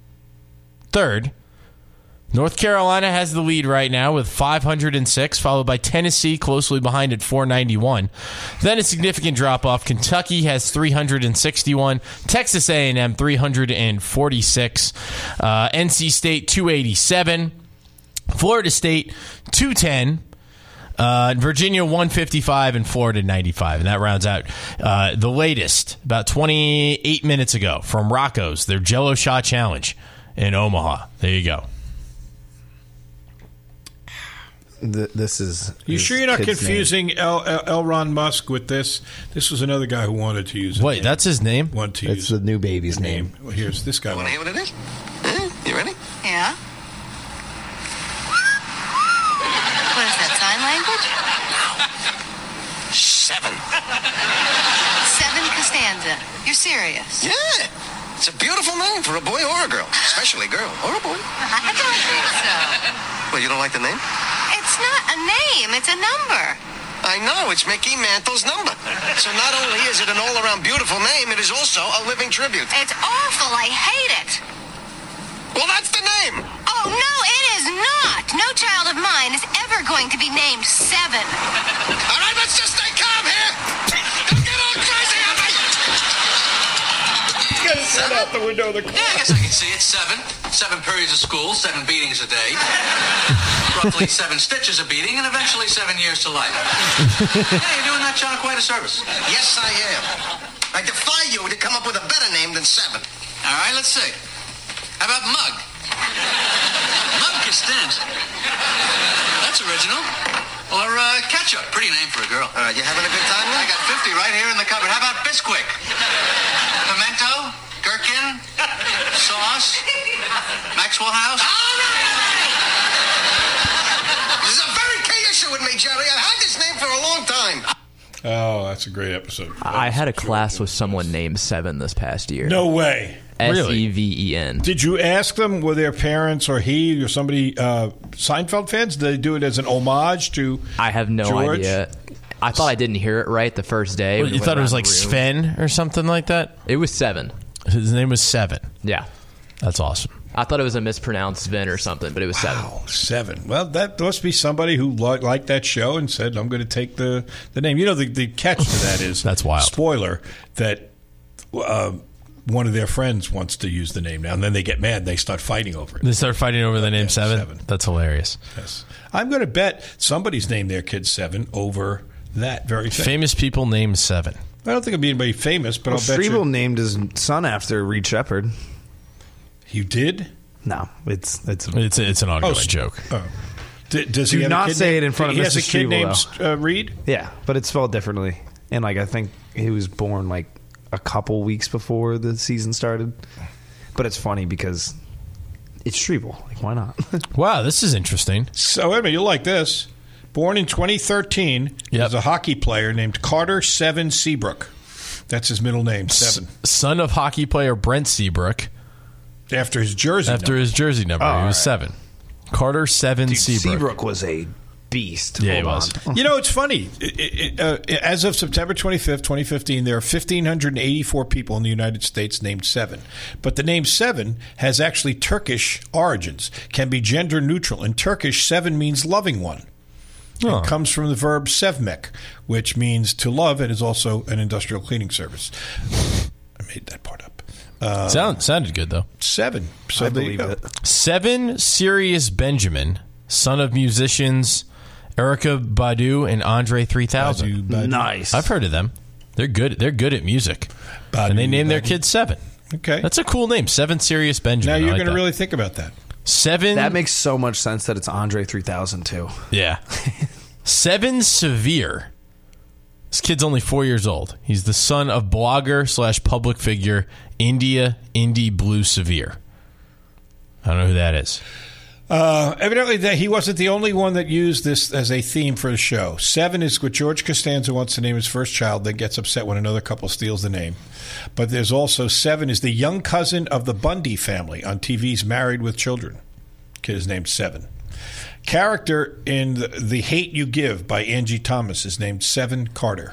third. North Carolina has the lead right now with five hundred six, followed by Tennessee closely behind at four ninety-one. Then a significant drop-off. Kentucky has three hundred sixty-one. Texas A and M, three hundred forty-six. Uh, N C State, two eighty-seven. Florida State, two ten. Uh, Virginia, one fifty-five, and Florida, ninety-five. And that rounds out uh, the latest, about twenty-eight minutes ago, from Rocco's, their Jello Shot Challenge in Omaha. There you go. Th- this is. You his sure you're not kid's confusing L, L, L. Ron Musk with this? This was another guy who wanted to use it. Wait, that's his name? Wanted to name. use It's the new baby's name. Well, here's this guy. Want to hear what it is? Huh? You ready? Yeah? What is that, sign language? Seven. Seven Costanza. You're serious? Yeah. It's a beautiful name for a boy or a girl, especially a girl or a boy. I don't think so. Well, you don't like the name? It's not a name, it's a number. I know, it's Mickey Mantle's number. So not only is it an all-around beautiful name, it is also a living tribute. It's awful, I hate it. Well, that's the name. Oh, no, it is not. No child of mine is ever going to be named Seven. All right, let's just stay calm here. Don't get all crazy on me. Seven? Out the window of the car. Yeah, I guess I can see it. Seven. Seven periods of school, seven beatings a day. Roughly seven stitches a beating, and eventually seven years to life. Yeah, you're doing that child quite a service. Yes, I am. I defy you to come up with a better name than Seven. All right, let's see. How about Mug? Mug Costanza. That's original. Or uh, Ketchup. Pretty name for a girl. All right, you having a good time now? I got fifty right here in the cupboard. How about Bisquick? Pimento? Gherkin? Sauce? Maxwell House? All right! This is a very key issue with me, Jerry. I've had this name for a long time. Oh, that's a great episode. I had a class with someone named Seven this past year. No way. S E V E N. Did you ask them, were their parents or he or somebody uh, Seinfeld fans? Did they do it as an homage to I have no George? idea. I thought I didn't hear it right the first day. What, when you we thought it went was around like the room. Sven or something like that? It was Seven. His name was Seven. Yeah. That's awesome. I thought it was a mispronounced Sven or something, but it was Seven. Wow, Seven. Well, that must be somebody who li- liked that show and said, I'm going to take the, the name. You know, the, the catch to that is, that's wild. Spoiler, that uh, one of their friends wants to use the name now, and then they get mad. They start fighting over it. They start fighting over the name Seven? Seven. That's hilarious. Yes. I'm going to bet somebody's named their kid Seven over that very thing. Famous people named Seven. I don't think it'll be anybody famous, but Well, I'll bet Strebel you. named his son after Reed Shepherd. You did? No, it's it's It's it's an ongoing Oh, joke. Oh. D- does Do he have a not kid say named- it in front of He has a Missus kid named Stribble, uh, Reed? Yeah, but it's spelled differently. And like I think he was born like a couple weeks before the season started. But it's funny because it's Strebel. Like, why not? Wow, this is interesting. So, wait a minute, you'll like this. Born in twenty thirteen, Yep. there's a hockey player named Carter Seven Seabrook. That's his middle name, Seven. S- son of hockey player Brent Seabrook. After his jersey After number. his jersey number, Oh, he was right. seven. Carter Seven Dude, Seabrook. Seabrook was a beast. Yeah, Hold he was. on. You know, it's funny. It- it- uh, as of September twenty-fifth, twenty fifteen, there are one thousand five hundred eighty-four people in the United States named Seven. But the name Seven has actually Turkish origins, can be gender neutral. In Turkish, Seven means loving one. Oh. It comes from the verb sevmek, which means to love and is also an industrial cleaning service. I made that part up. Uh, Sound, sounded good, though. Seven. So I there you believe go. it. Seven Sirius Benjamin, son of musicians Erica Badu and Andre three thousand. Badu, Badu. Nice. I've heard of them. They're good. They're good at music. Badu, and they named their Badu. kid Seven. Okay. That's a cool name. Seven Sirius Now Benjamin. you're I like going to that. really think about that. Seven. That makes so much sense that it's Andre three thousand too. Yeah. Seven Severe. This kid's only four years old. He's the son of blogger slash public figure India Indie Blue Severe. I don't know who that is. Uh, evidently, that he wasn't the only one that used this as a theme for the show. Seven is what George Costanza wants to name his first child, that gets upset when another couple steals the name. But there's also Seven is the young cousin of the Bundy family on T V's Married with Children. Kid is named Seven. Character in the, the Hate You Give by Angie Thomas is named Seven Carter.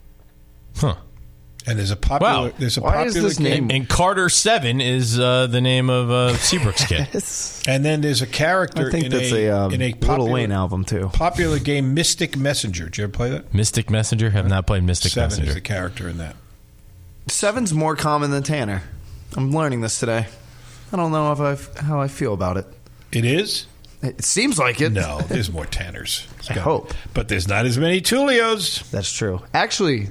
Huh. And there's a popular. Wow. There's a Why is popular this game. name- And Carter Seven is uh, the name of uh, Seabrook's kid. And then there's a character I think in that's a, a, um, in a Lil popular, Wayne album too. popular game, Mystic Messenger. Did you ever play that? Mystic Messenger? Have not played Mystic Seven Messenger. is the character in that. Seven's more common than Tanner. I'm learning this today. I don't know if I how I feel about it. It is? It seems like it. No, there's more Tanners. It's I got- hope. But there's not as many Tulios. That's true. Actually,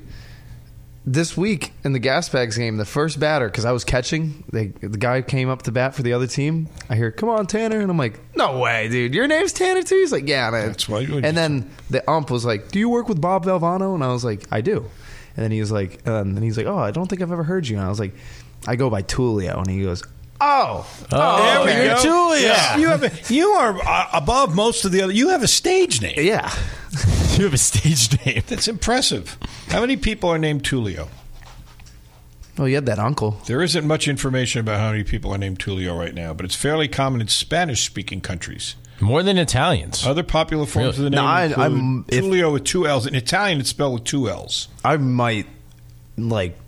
this week in the Gas Bags game, the first batter, because I was catching, they, the guy came up to bat for the other team. I hear, "Come on, Tanner," and I'm like, "No way, dude! Your name's Tanner too?" He's like, "Yeah, man." That's why you- And then the ump was like, "Do you work with Bob Valvano?" And I was like, "I do." And then he was like, um, and he's like, "Oh, I don't think I've ever heard you." And I was like, "I go by Tulio," and he goes, "Oh, Oh, There we you're go. Tulio. Yeah. You, have a, you are uh, above most of the other. You have a stage name. yeah." You have a stage name. That's impressive. How many people are named Tulio? Well, you had that uncle. There isn't much information about how many people are named Tulio right now, but it's fairly common in Spanish-speaking countries. More than Italians. Other popular forms Really? of the name No, I- include I'm- if- Tulio with two L's. In Italian, it's spelled with two L's. I might like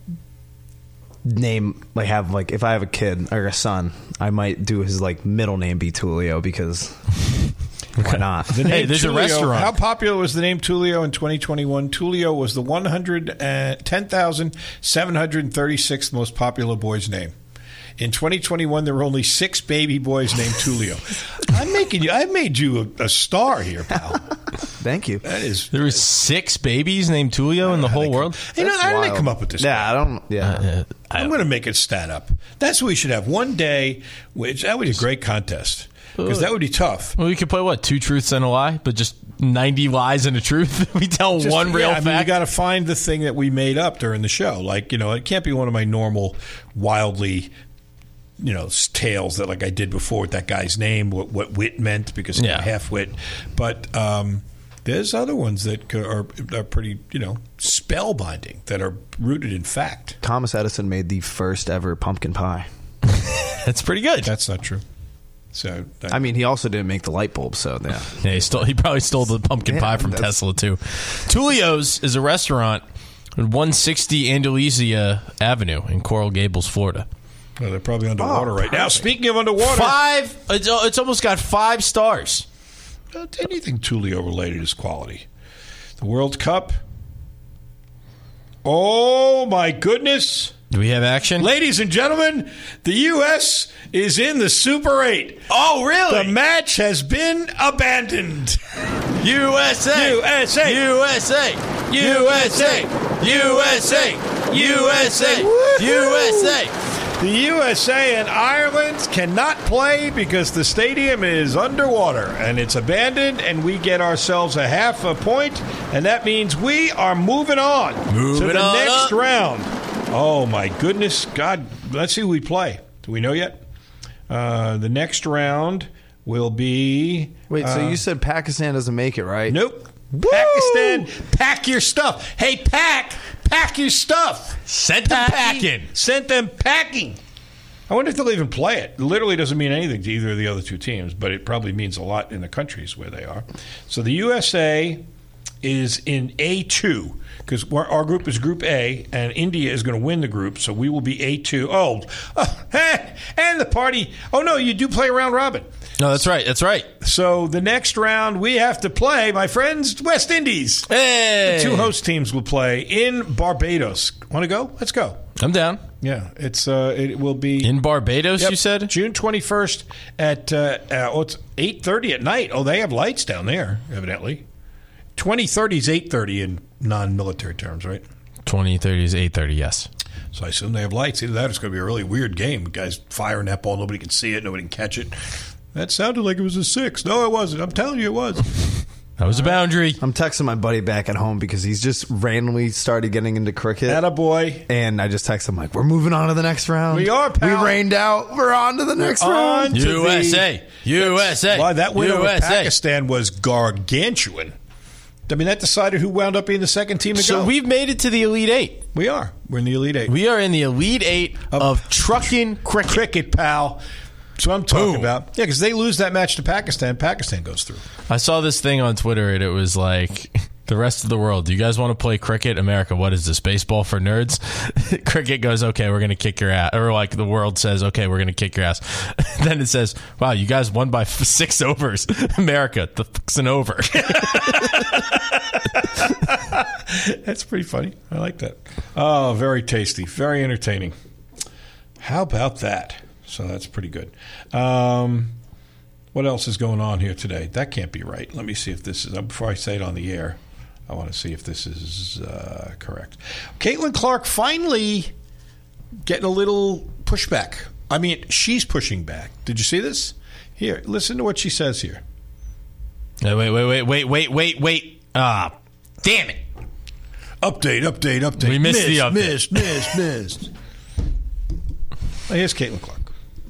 name like have like if I have a kid or a son, I might do his like middle name be Tulio because why not? The Hey, name there's a Tulio- restaurant. How popular was the name Tulio in twenty twenty-one? Tulio was the one hundred ten thousand seven hundred thirty-sixth most popular boy's name. In twenty twenty-one, there were only six baby boys named Tulio. I'm making you. I made you a, a star here, pal. Thank you. That is. There was six babies named Tulio in the whole world. You know, That's how did they wild. come up with this? Yeah, I don't. Yeah, Uh, I I'm going to make it stat up. That's what we should have. One day, which that would be a great contest because that would be tough. Well, we could play what? Two truths and a lie, but just ninety lies and a truth. We tell Just- one real yeah, I mean, fact. you got to find the thing that we made up during the show. Like, you know, it can't be one of my normal, wildly, you know, s- tales that like I did before with that guy's name, what, what wit meant because he Yeah. had half wit. But um, there's other ones that c- are are pretty, you know, spellbinding that are rooted in fact. Thomas Edison made the first ever pumpkin pie. That's pretty good. That's not true. So that, I mean, he also didn't make the light bulb, so yeah. Yeah, he stole. He probably stole the pumpkin Yeah, pie from that's- Tesla too. Tulio's is a restaurant at one sixty Andalusia Avenue in Coral Gables, Florida. well, they're probably underwater Oh, right now. perfect. Speaking of underwater, Five. It's, it's almost got five stars. Uh, anything Tulio related is quality. The World Cup. Oh my goodness. Do we have action? Ladies and gentlemen, the U S is in the Super eight. Oh, really? The match has been abandoned. U S A. U S A. U S A. U S A. U S A. U S A. U S A. The U S A and Ireland cannot play because the stadium is underwater and it's abandoned, and we get ourselves a half a point, and that means we are moving on Moving to the on next up. round. Oh, my goodness. God, let's see who we play. Do we know yet? Uh, the next round will be... Wait, so uh, you said Pakistan doesn't make it, right? Nope. Pakistan, pack your stuff. Hey, pack, pack your stuff. Sent them packing. Sent them packing. I wonder if they'll even play it. It literally doesn't mean anything to either of the other two teams, but it probably means a lot in the countries where they are. So the U S A is in A two because our group is Group A, and India is going to win the group, so we will be A two. Oh, oh and the party. Oh, no, you do play round robin. No, that's right. That's right. So the next round we have to play, my friends, West Indies. Hey! The two host teams will play in Barbados. Want to go? Let's go. I'm down. Yeah, it's uh, it will be in Barbados. Yep, You said June twenty-first at uh, uh, oh, it's eight thirty at night. Oh, they have lights down there, evidently. Twenty thirty is eight thirty in non-military terms, right? Twenty thirty is eight thirty. Yes. So I assume they have lights. Either that, or it's going to be a really weird game. Guys firing that ball, nobody can see it, nobody can catch it. That sounded like it was a six. No, it wasn't. I'm telling you, it was. That was a boundary. I'm texting my buddy back at home because he's just randomly started getting into cricket. Attaboy. And I just text him like, we're moving on to the next round. We are, pal. We rained out. We're on to the next We're round. on to U S A. the- U S A. Wow, that win over U S A. Pakistan was gargantuan. I mean, that decided who wound up being the second team to So go. we've made it to the Elite Eight. We are. We're in the Elite Eight. We are in the Elite Eight of, of trucking cricket. Cricket, pal. That's what I'm talking Boom. about. Yeah, because they lose that match to Pakistan. Pakistan goes through. I saw this thing on Twitter, and it was like, the rest of the world, do you guys want to play cricket? America, what is this, baseball for nerds? Cricket goes, okay, we're going to kick your ass. Or like the world says, okay, we're going to kick your ass. Then it says, wow, you guys won by f- six overs. America, the fuck's an over. That's pretty funny. I like that. Oh, very tasty. Very entertaining. How about that? So that's pretty good. Um, what else is going on here today? That can't be right. Let me see if this is, before I say it on the air, I want to see if this is uh, correct. Caitlin Clark finally getting a little pushback. I mean, she's pushing back. Did you see this? Here, listen to what she says here. Wait, wait, wait, wait, wait, wait, wait, wait. Ah, damn it. Update, update, update. We missed missed, the update. Missed, missed, missed. Oh, here's Caitlin Clark.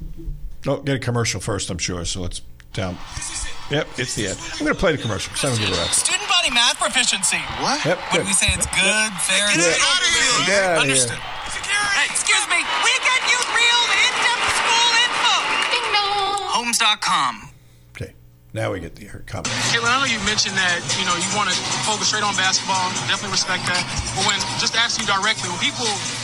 Oh, get a commercial first, I'm sure. So let's down. Yep, it's the ad. I'm going to play the commercial because I don't give a rap. Student body math proficiency. What? Yep, What good. do we say? It's good, fair, Get and it out of here. Get out of Understood. here. Hey, excuse me. We get you real in-depth school info. Ding dong. Homes dot com. Okay, now we get the comment. Caitlin, I know you mentioned that, you know, you want to focus straight on basketball. Definitely respect that. But when, just to ask you directly, when people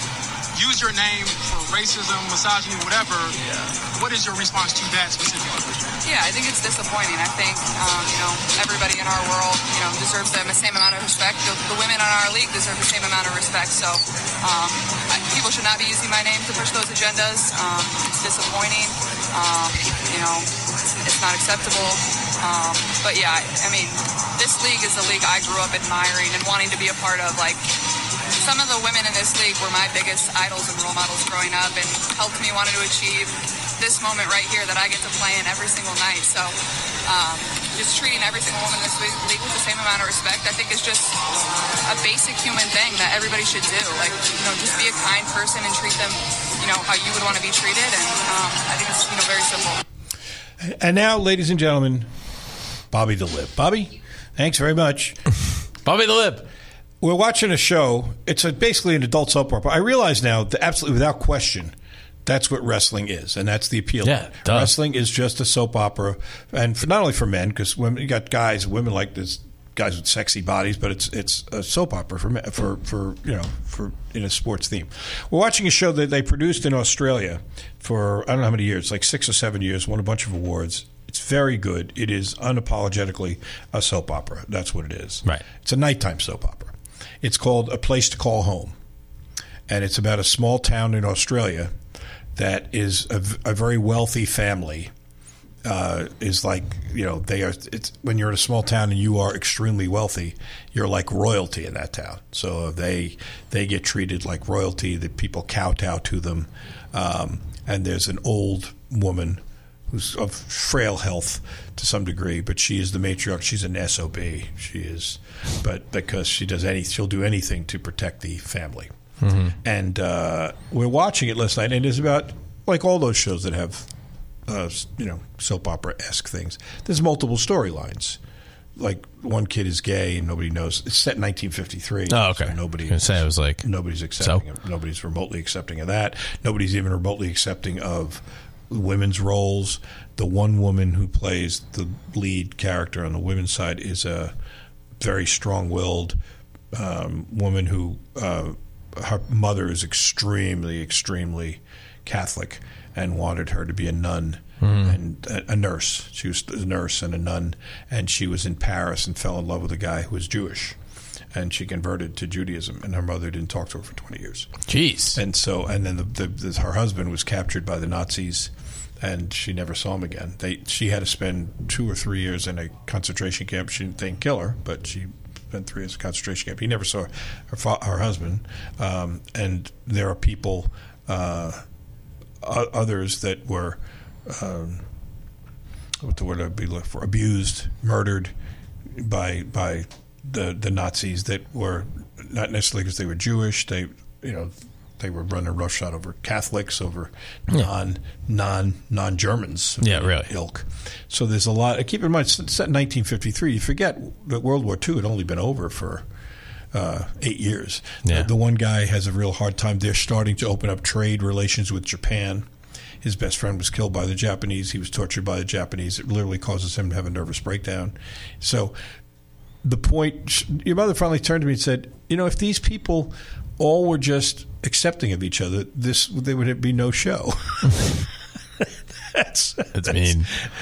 use your name for racism, misogyny, whatever, what is your response to that specifically? Yeah, I think it's disappointing. I think, um, you know, everybody in our world, you know, deserves the same amount of respect. The, the women on our league deserve the same amount of respect. So um, I, people should not be using my name to push those agendas. Um, it's disappointing. Um, you know, it's, it's not acceptable. Um, but yeah, I, I mean, this league is a league I grew up admiring and wanting to be a part of. Like, some of the women in this league were my biggest idols and role models growing up and helped me want to achieve this moment right here that I get to play in every single night. So um, just treating every single woman in this league with the same amount of respect, I think is just a basic human thing that everybody should do. Like, you know, just be a kind person and treat them, you know, how you would want to be treated. And um, I think it's, you know, very simple. And now, ladies and gentlemen, Bobby the Lib. Bobby, thanks very much. Bobby the Lib. We're watching a show. It's a, basically an adult soap opera. I realize now, that absolutely without question, that's what wrestling is, and that's the appeal. Yeah, of it. duh. Wrestling is just a soap opera, and for, not only for men, because women, you got guys, women like this, guys with sexy bodies, but it's it's a soap opera for men, for for you know for in a sports theme. We're watching a show that they produced in Australia for I don't know how many years, like six or seven years, won a bunch of awards. It's very good. It is unapologetically a soap opera. That's what it is. Right. It's a nighttime soap opera. It's called A Place to Call Home, and it's about a small town in Australia that is a, a very wealthy family uh, is like, you know, they are. It's when you're in a small town and you are extremely wealthy, you're like royalty in that town. So they they get treated like royalty. The people kowtow to them. Um, and there's an old woman who's of frail health to some degree, but she is the matriarch. She's an S O B. She is, but because she does any, she'll do anything to protect the family. Mm-hmm. And uh, we're watching it last night, and it's about like all those shows that have, uh, you know, soap opera-esque things. There's multiple storylines. Like one kid is gay and nobody knows. It's set in nineteen fifty-three. Oh, okay. So nobody. I was gonna say, I was like, nobody's accepting. so? Of, nobody's remotely accepting of that. Nobody's even remotely accepting of women's roles. The one woman who plays the lead character on the women's side is a very strong-willed um, woman who uh, her mother is extremely, extremely Catholic and wanted her to be a nun. Mm-hmm. And a, a nurse. She was a nurse and a nun, and she was in Paris and fell in love with a guy who was Jewish, and she converted to Judaism, and her mother didn't talk to her for twenty years. Jeez. And so, and then the, the, the, her husband was captured by the Nazis, and she never saw him again. They she had to spend two or three years in a concentration camp. She didn't think kill her, but she spent three years in a concentration camp. He never saw her fa- her husband, um, and there are people, uh, others that were. Um, what the word I'd be looking for? Abused, murdered by by the the Nazis that were not necessarily because they were Jewish. They you know they were running roughshod over Catholics, over non non non Germans. Yeah, really. Ilk. So there's a lot. Keep in mind, it's set in nineteen fifty-three. You forget that World War Two had only been over for. Uh, eight years. Yeah. The, the one guy has a real hard time. They're starting to open up trade relations with Japan. His best friend was killed by the Japanese. He was tortured by the Japanese. It literally causes him to have a nervous breakdown. So the point, your mother finally turned to me and said, you know, if these people all were just accepting of each other, this there would be no show. that's, that's, that's mean.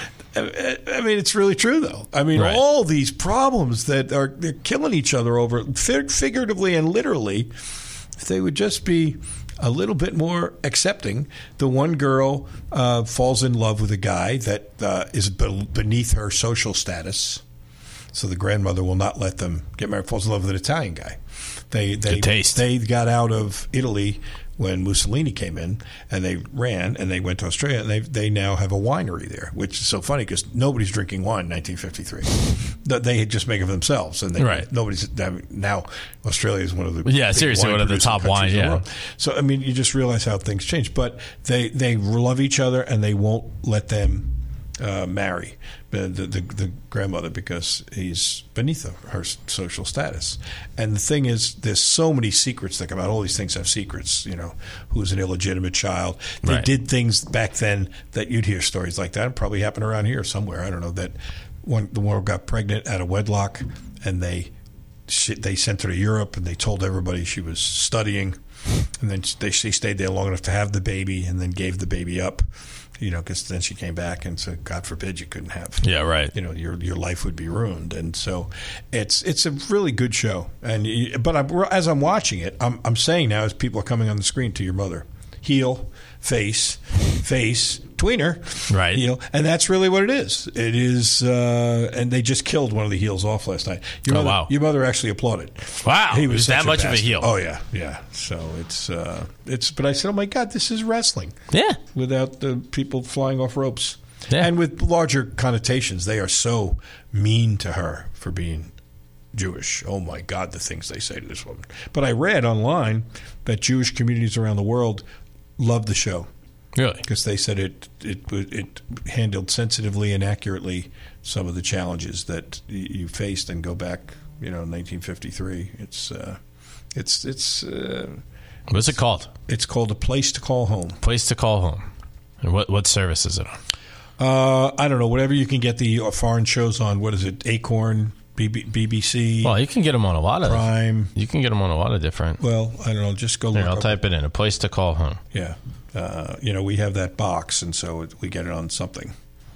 I, I mean, it's really true, though. I mean, right. all these problems that are they're killing each other over, figuratively and literally, if they would just be a little bit more accepting. The one girl uh, falls in love with a guy that uh, is be- beneath her social status. So the grandmother will not let them get married. Falls in love with an Italian guy. They they Good taste. They got out of Italy when Mussolini came in, and they ran and they went to Australia, and they they now have a winery there, which is so funny because nobody's drinking wine in nineteen fifty-three. They just make it for themselves, and they, right. nobody's I mean, now Australia is one of the yeah seriously one of the top wine yeah. So I mean, you just realize how things change, but they they love each other and they won't let them uh, marry the, the the grandmother because he's beneath her, her social status. And the thing is, there's so many secrets that come out. All these things have secrets. You know, who's an illegitimate child? They right. did things back then that you'd hear stories like that. It probably happened around here somewhere. I don't know that. One, the one got pregnant out of wedlock, and they she, they sent her to Europe, and they told everybody she was studying, and then they she stayed there long enough to have the baby, and then gave the baby up, you know, because then she came back and said, "God forbid you couldn't have." Yeah, right. You know, your your life would be ruined, and so it's it's a really good show. And but I'm, as I'm watching it, I'm I'm saying now as people are coming on the screen to your mother, heel, face, face. Tweener, right? Heel, and that's really what it is. It is, uh, and they just killed one of the heels off last night. Your oh mother, wow! Your mother actually applauded. Wow, he was, was that much bastard. of a heel. Oh yeah, yeah. So it's uh, it's. But I said, oh my God, this is wrestling. Yeah, without the people flying off ropes. Yeah, and with larger connotations. They are so mean to her for being Jewish. Oh my God, the things they say to this woman. But I read online that Jewish communities around the world love the show. Really? Because they said it, it it handled sensitively and accurately some of the challenges that you faced. And go back, you know, nineteen fifty-three. It's uh, it's it's. Uh, What's it called? It's called A Place to Call Home. Place to Call Home. And what what service is it on? Uh, I don't know. Whatever you can get the foreign shows on. What is it? Acorn, B B C. Well, you can get them on a lot of Prime. You can get them on a lot of different. Well, I don't know. Just go. Here, look I'll up. type it in. A Place to Call Home. Yeah. Uh, you know, we have that box, and so it, we get it on something.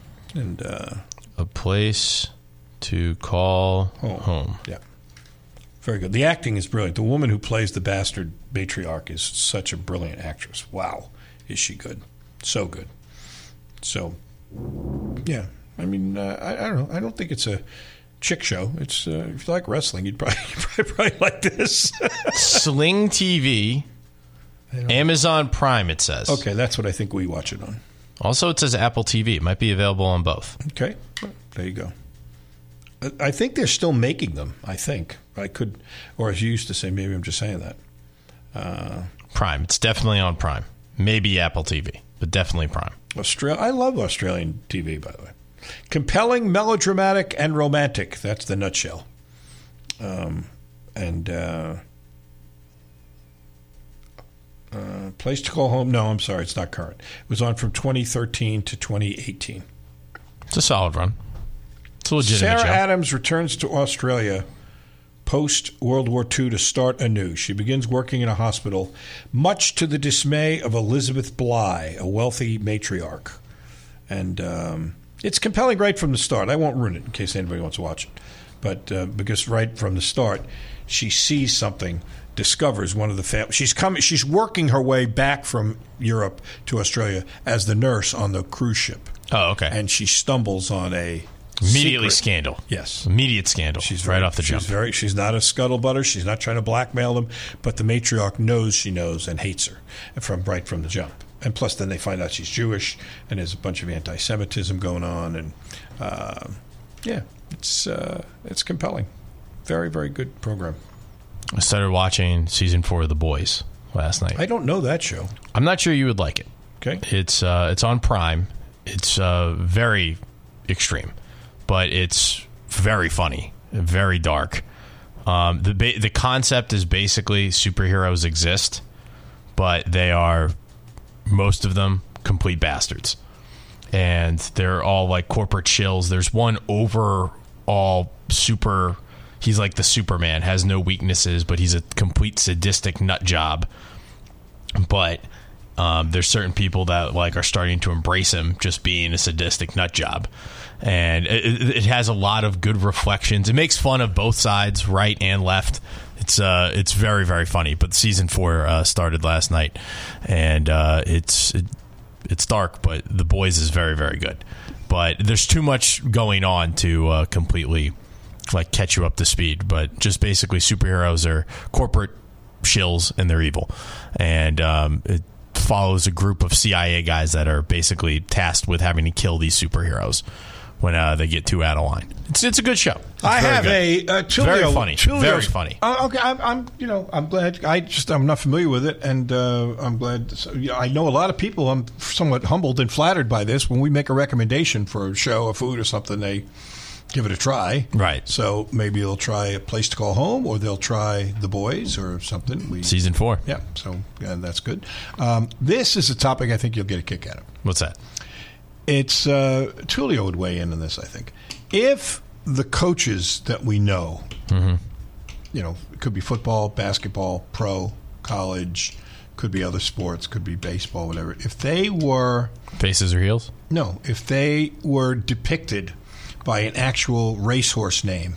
And uh, A Place to Call Home. home. Yeah. Very good. The acting is brilliant. The woman who plays the bastard matriarch is such a brilliant actress. Wow. Is she good. So good. So Yeah, I mean, uh, I, I don't know. I don't think it's a chick show. It's uh, if you like wrestling, you'd probably you'd probably, probably like this. Sling T V, Amazon Prime. It says. Okay, that's what I think we watch it on. Also, it says Apple T V. It might be available on both. Okay, there you go. I think they're still making them. I think I could, or as you used to say, maybe I'm just saying that. Uh, Prime. It's definitely on Prime. Maybe Apple T V, but definitely Prime. Australia. I love Australian T V, by the way. Compelling, melodramatic, and romantic. That's the nutshell. Um, and uh, uh, Place to Call Home. No, I'm sorry, it's not current. It was on from twenty thirteen to twenty eighteen. It's a solid run. It's a legitimate Sarah show. Adams returns to Australia post-World War Two to start anew. She begins working in a hospital, much to the dismay of Elizabeth Bligh, a wealthy matriarch. And um, it's compelling right from the start. I won't ruin it in case anybody wants to watch it. But uh, because right from the start, she sees something, discovers one of the families. She's coming. She's working her way back from Europe to Australia as the nurse on the cruise ship. Oh, okay. And she stumbles on a Immediately secret. Scandal. Yes. Immediate scandal. She's right very, off the she's jump. Very, she's not a scuttlebutter. She's not trying to blackmail them. But the matriarch knows she knows and hates her from right from the jump. And plus, then they find out she's Jewish, and there's a bunch of anti-Semitism going on. And uh, yeah, it's uh, it's compelling. Very, very good program. I started watching season four of The Boys last night. I don't know that show. I'm not sure you would like it. Okay. It's uh, it's on Prime. It's uh, very extreme, but it's very funny, very dark. Um, the ba- the concept is basically superheroes exist, but they are, most of them, complete bastards. And they're all like corporate shills. There's one overall super, he's like the Superman, has no weaknesses, but he's a complete sadistic nut job. But um, there's certain people that like are starting to embrace him just being a sadistic nut job. And it, it has a lot of good reflections. It makes fun of both sides, right and left. It's uh, it's very, very funny. But season four uh, started last night, and uh, it's it, it's dark, but The Boys is very, very good. But there's too much going on to uh, completely like catch you up to speed. But just basically, superheroes are corporate shills and they're evil, and um, it follows a group of C I A guys that are basically tasked with having to kill these superheroes when uh, they get too out of line. It's it's a good show. It's I very have good. a uh, Tulio, very funny, Tulio's- very funny. Uh, okay, I'm, I'm you know I'm glad. I just I'm not familiar with it, and uh, I'm glad. So, you know, I know a lot of people. I'm somewhat humbled and flattered by this. When we make a recommendation for a show, a food, or something, they give it a try. Right. So maybe they'll try A Place to Call Home, or they'll try The Boys, or something. We, Season four. Yeah. So yeah, that's good. Um, this is a topic I think you'll get a kick out of. What's that? It's uh, Tulio would weigh in on this. I think if the coaches that we know, mm-hmm. you know, it could be football, basketball, pro, college, could be other sports, could be baseball, whatever. If they were Faces or heels? no, if they were depicted by an actual racehorse name,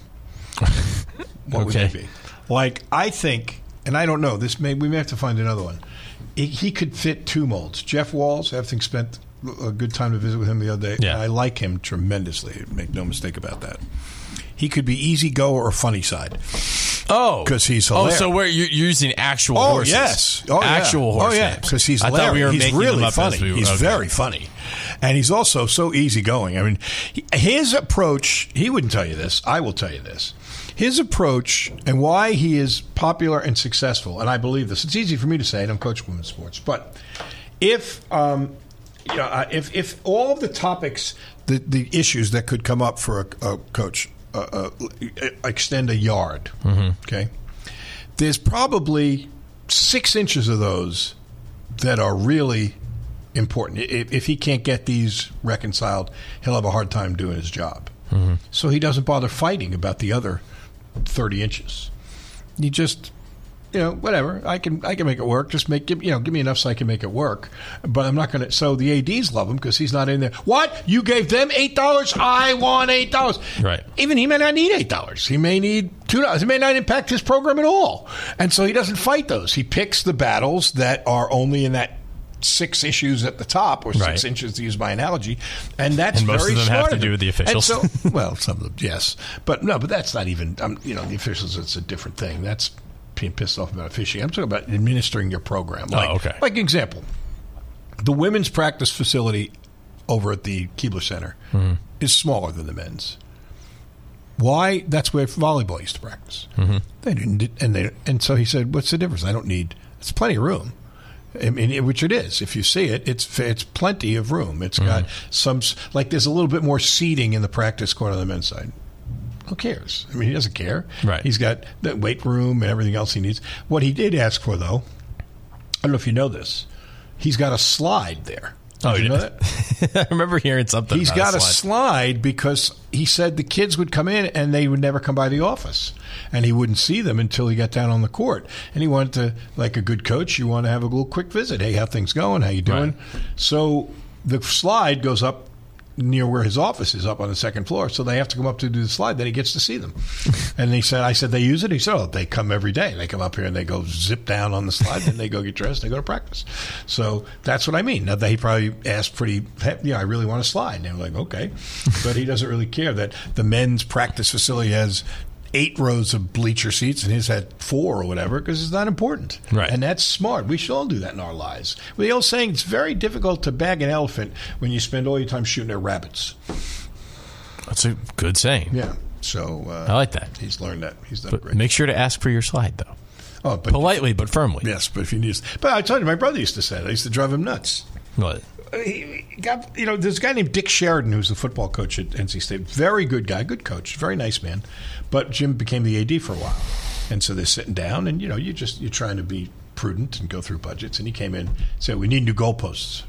what would Okay. they be? Like I think, and I don't know. This may we may have to find another one. He, he could fit two molds. Jeff Walls, having spent a good time to visit with him the other day. Yeah. I like him tremendously. Make no mistake about that. He could be easy go or funny side. Oh, because he's oh, hilarious. so we're you're using actual Oh horses? yes, oh, yeah. actual horse Oh yeah, names. because he's I hilarious. thought we were he's making really them up funny. as we were. He's okay. very funny, and he's also so easygoing. I mean, he- his approach. He wouldn't tell you this. I will tell you this. His approach and why he is popular and successful, and I believe this. It's easy for me to say, and I'm coaching women's sports, but if um, you know, uh, if if all of the topics, the the issues that could come up for a, a coach. Uh, uh, extend a yard. Mm-hmm. Okay, there's probably six inches of those that are really important. If, if he can't get these reconciled, he'll have a hard time doing his job. Mm-hmm. So he doesn't bother fighting about the other thirty inches. He just, you know, whatever. I can I can make it work. Just make give, you know give me enough so I can make it work. But I'm not going to. So the A Ds love him because he's not in there. What? You gave them eight dollars? I want eight dollars. Right. Even he may not need eight dollars. He may need two dollars. It may not impact his program at all. And so he doesn't fight those. He picks the battles that are only in that six issues at the top, or six Right. inches to use my analogy, and that's And most very of them smart have to of do him. with the officials. And so, well, some of them, yes, but no, but that's not even. Um, you know, the officials. It's a different thing. That's being pissed off about officiating. I'm talking about administering your program. Like, Oh, okay. Like example, the women's practice facility over at the Keebler Center Mhm. is smaller than the men's. Why? That's where volleyball used to practice. Mm-hmm. They didn't, and they and so he said, "What's the difference? I don't need. It's plenty of room." I mean, which it is. If you see it, it's it's plenty of room. It's got some s- like there's a little bit more seating in the practice court on the men's side. Who cares? I mean, he doesn't care. Right. He's got the weight room and everything else he needs. What he did ask for, though, I don't know if you know this, he's got a slide there. Oh, Did you you know did? that? I remember hearing something. He's about got a a slide. slide because he said the kids would come in and they would never come by the office, and he wouldn't see them until he got down on the court. And he wanted to, like a good coach, you want to have a little quick visit. Hey, how things going? How you doing? So the slide goes up near where his office is, up on the second floor. So they have to come up to do the slide. Then he gets to see them. And he said, I said, they use it? He said, oh, they come every day. They come up here and they go zip down on the slide. Then they go get dressed. They go to practice. So that's what I mean. Now, he probably asked pretty, yeah, I really want a slide. And they were like, okay. But he doesn't really care that the men's practice facility has eight rows of bleacher seats and his had four or whatever, because it's not important. Right. And that's smart. We should all do that in our lives. Well, the old saying, it's very difficult to bag an elephant when you spend all your time shooting at rabbits. That's a good saying. Yeah. So uh, I like that. He's learned that. He's done But a great make sure to ask for your slide, though. Oh, but politely but firmly. Yes, but if you need, but I told you, my brother used to say that. I used to drive him nuts. What? He got, you know, there's a guy named Dick Sheridan who's the football coach at N C State. Very good guy, good coach, very nice man. But Jim became the A D for a while, and so they're sitting down, and you know, you just you're trying to be prudent and go through budgets. And he came in and said, "We need new goalposts."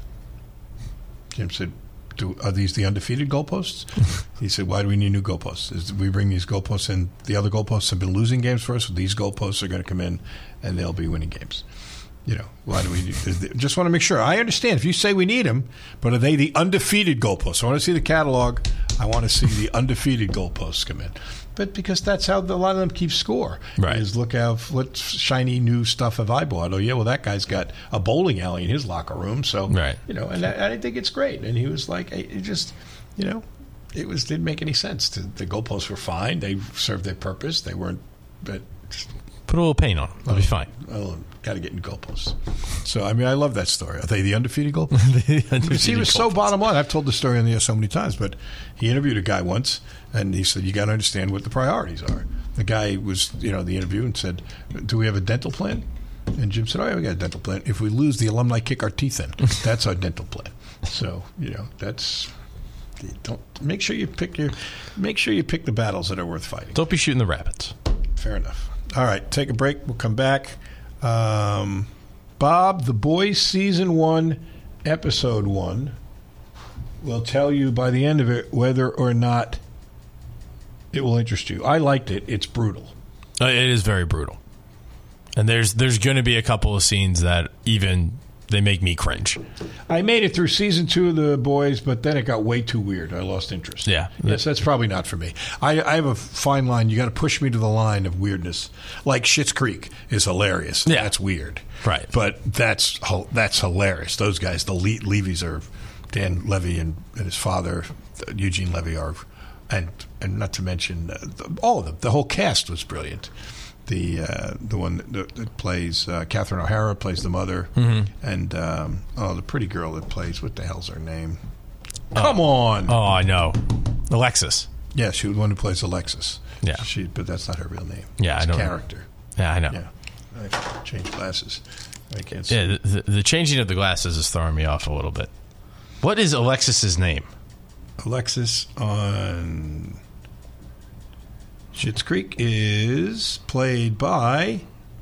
Jim said, Do, "Are these the undefeated goalposts?" He said, "Why do we need new goalposts? Is we bring these goalposts in. The other goalposts have been losing games for us. So these goalposts are going to come in, and they'll be winning games." You know, why do we need, just want to make sure. I understand if you say we need them, but are they the undefeated goalposts? I want to see the catalog. I want to see the undefeated goalposts come in. But because that's how the, a lot of them keep score. Right. Is look how what shiny new stuff have I bought? Oh yeah, well that guy's got a bowling alley in his locker room. So right. you know, and I, I think it's great. And he was like, it just, you know, it was didn't make any sense. To, the goalposts were fine. They served their purpose. They weren't, but. Put a little paint on them. They'll be fine. Oh, got to get in goalposts. So, I mean, I love that story. Are they the undefeated goalposts? the Because he undefeated was so goalposts. bottom line. I've told the story on the air so many times, but he interviewed a guy once, and he said, you got to understand what the priorities are. The guy was, you know, the interview and said, do we have a dental plan? And Jim said, oh, yeah, we got a dental plan. If we lose, the alumni kick our teeth in. That's our dental plan. So, you know, that's... Don't make sure you pick your make sure you pick the battles that are worth fighting. Don't be shooting the rabbits. Fair enough. All right, take a break. We'll come back. Um, Bob, The Boys Season one, Episode one will tell you by the end of it whether or not it will interest you. I liked it. It's brutal. Uh, it is very brutal. And there's there's going to be a couple of scenes that even they make me cringe. I made it through Season two of The Boys, but then it got way too weird. I lost interest. Yeah. Yes, that's probably not for me. I, I have a fine line. You got to push me to the line of weirdness. Like Schitt's Creek is hilarious. Yeah. That's weird. Right. But that's that's hilarious. Those guys, the Le- Levies are, Dan Levy and, and his father, Eugene Levy are, and and not to mention uh, the, all of them. The whole cast was brilliant. The uh, the one that, that plays uh, Catherine O'Hara plays the mother, Mhm. and um, oh, the pretty girl that plays, what the hell's her name? Come on! Oh, I know. Alexis. Yeah, she was the one who plays Alexis. Yeah. She, but that's not her real name. Yeah, it's I know. character. Yeah, I know. Yeah. I changed glasses. I can't see. Yeah, the, the, the changing of the glasses is throwing me off a little bit. What is Alexis's name? Alexis on Schitt's Creek is played by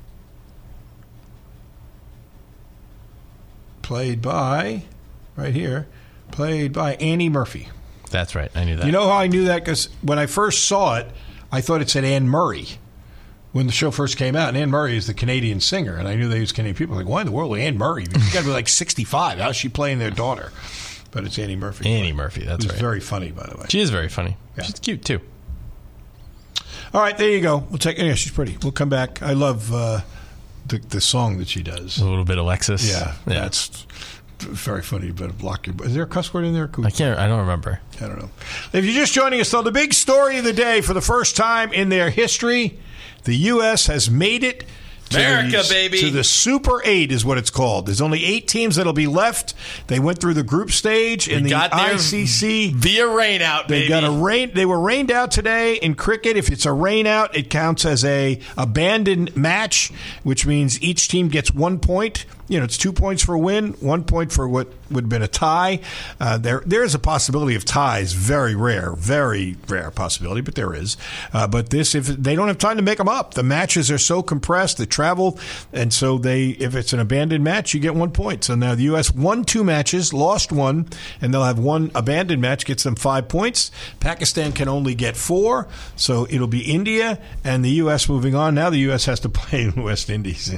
played by right here played by Annie Murphy. That's right. I knew that. You know how I knew that? Because when I first saw it, I thought it said Anne Murray when the show first came out. And Anne Murray is the Canadian singer, and I knew they used Canadian people. Like, why in the world Anne Murray? She's got to be like sixty-five. How's she playing their daughter? But it's Annie Murphy. Annie Murphy, that's Who's right. very funny, by the way. She is very funny. Yeah. She's cute, too. All right, there you go. We'll take. Yeah, she's pretty. We'll come back. I love uh, the the song that she does. A little bit Alexis. Yeah, that's very funny. You better block your. Is there a cuss word in there? I can't. I don't remember. I don't know. If you're just joining us, though, the big story of the day, for the first time in their history, the U S has made it. America, to the, baby. To the Super Eight is what it's called. There's only eight teams that'll be left. They went through the group stage in We the got there I C C via rain out, They baby. got a rain. They were rained out today in cricket. If it's a rain out, it counts as a abandoned match, which means each team gets one point. You know, it's two points for a win, one point for what would have been a tie. Uh, there, there is a possibility of ties. Very rare, very rare possibility, but there is. Uh, but this, if they don't have time to make them up, the matches are so compressed, the travel, and so they, if it's an abandoned match, you get one point. So now the U S won two matches, lost one, and they'll have one abandoned match, gets them five points. Pakistan can only get four, so it'll be India and the U S moving on. Now the U S has to play in West Indies.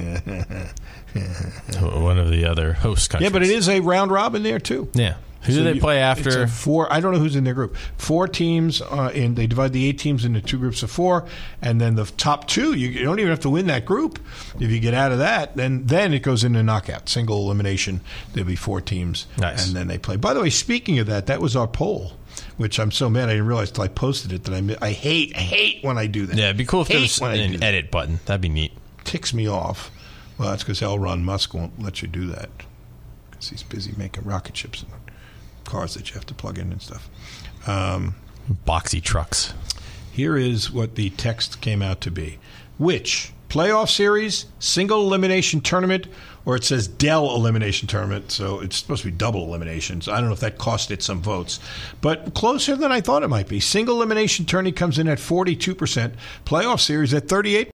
One of the other host countries. Yeah, but it is a round robin there too. Yeah. Who do So they you- play it's after? a four. I don't know who's in their group. Four teams, uh, and they divide the eight teams into two groups of four, and then the top two. You, you don't even have to win that group. If you get out of that, then then it goes into knockout, single elimination. There'll be four teams, Nice. and then they play. By the way, speaking of that, that was our poll, which I'm so mad I didn't realize till I posted it that I mi- I hate I hate when I do that. Yeah, it'd be cool if there Hate was when I do an that. edit button. That'd be neat. Ticks me off. Well, that's because Elon Musk won't let you do that because he's busy making rocket ships and cars that you have to plug in and stuff. Um, Boxy trucks. Here is what the text came out to be. Which playoff series, single elimination tournament, or it says Dell elimination tournament, so it's supposed to be double eliminations. I don't know if that cost it some votes, but closer than I thought it might be. Single elimination tourney comes in at forty-two percent, playoff series at thirty-eight percent.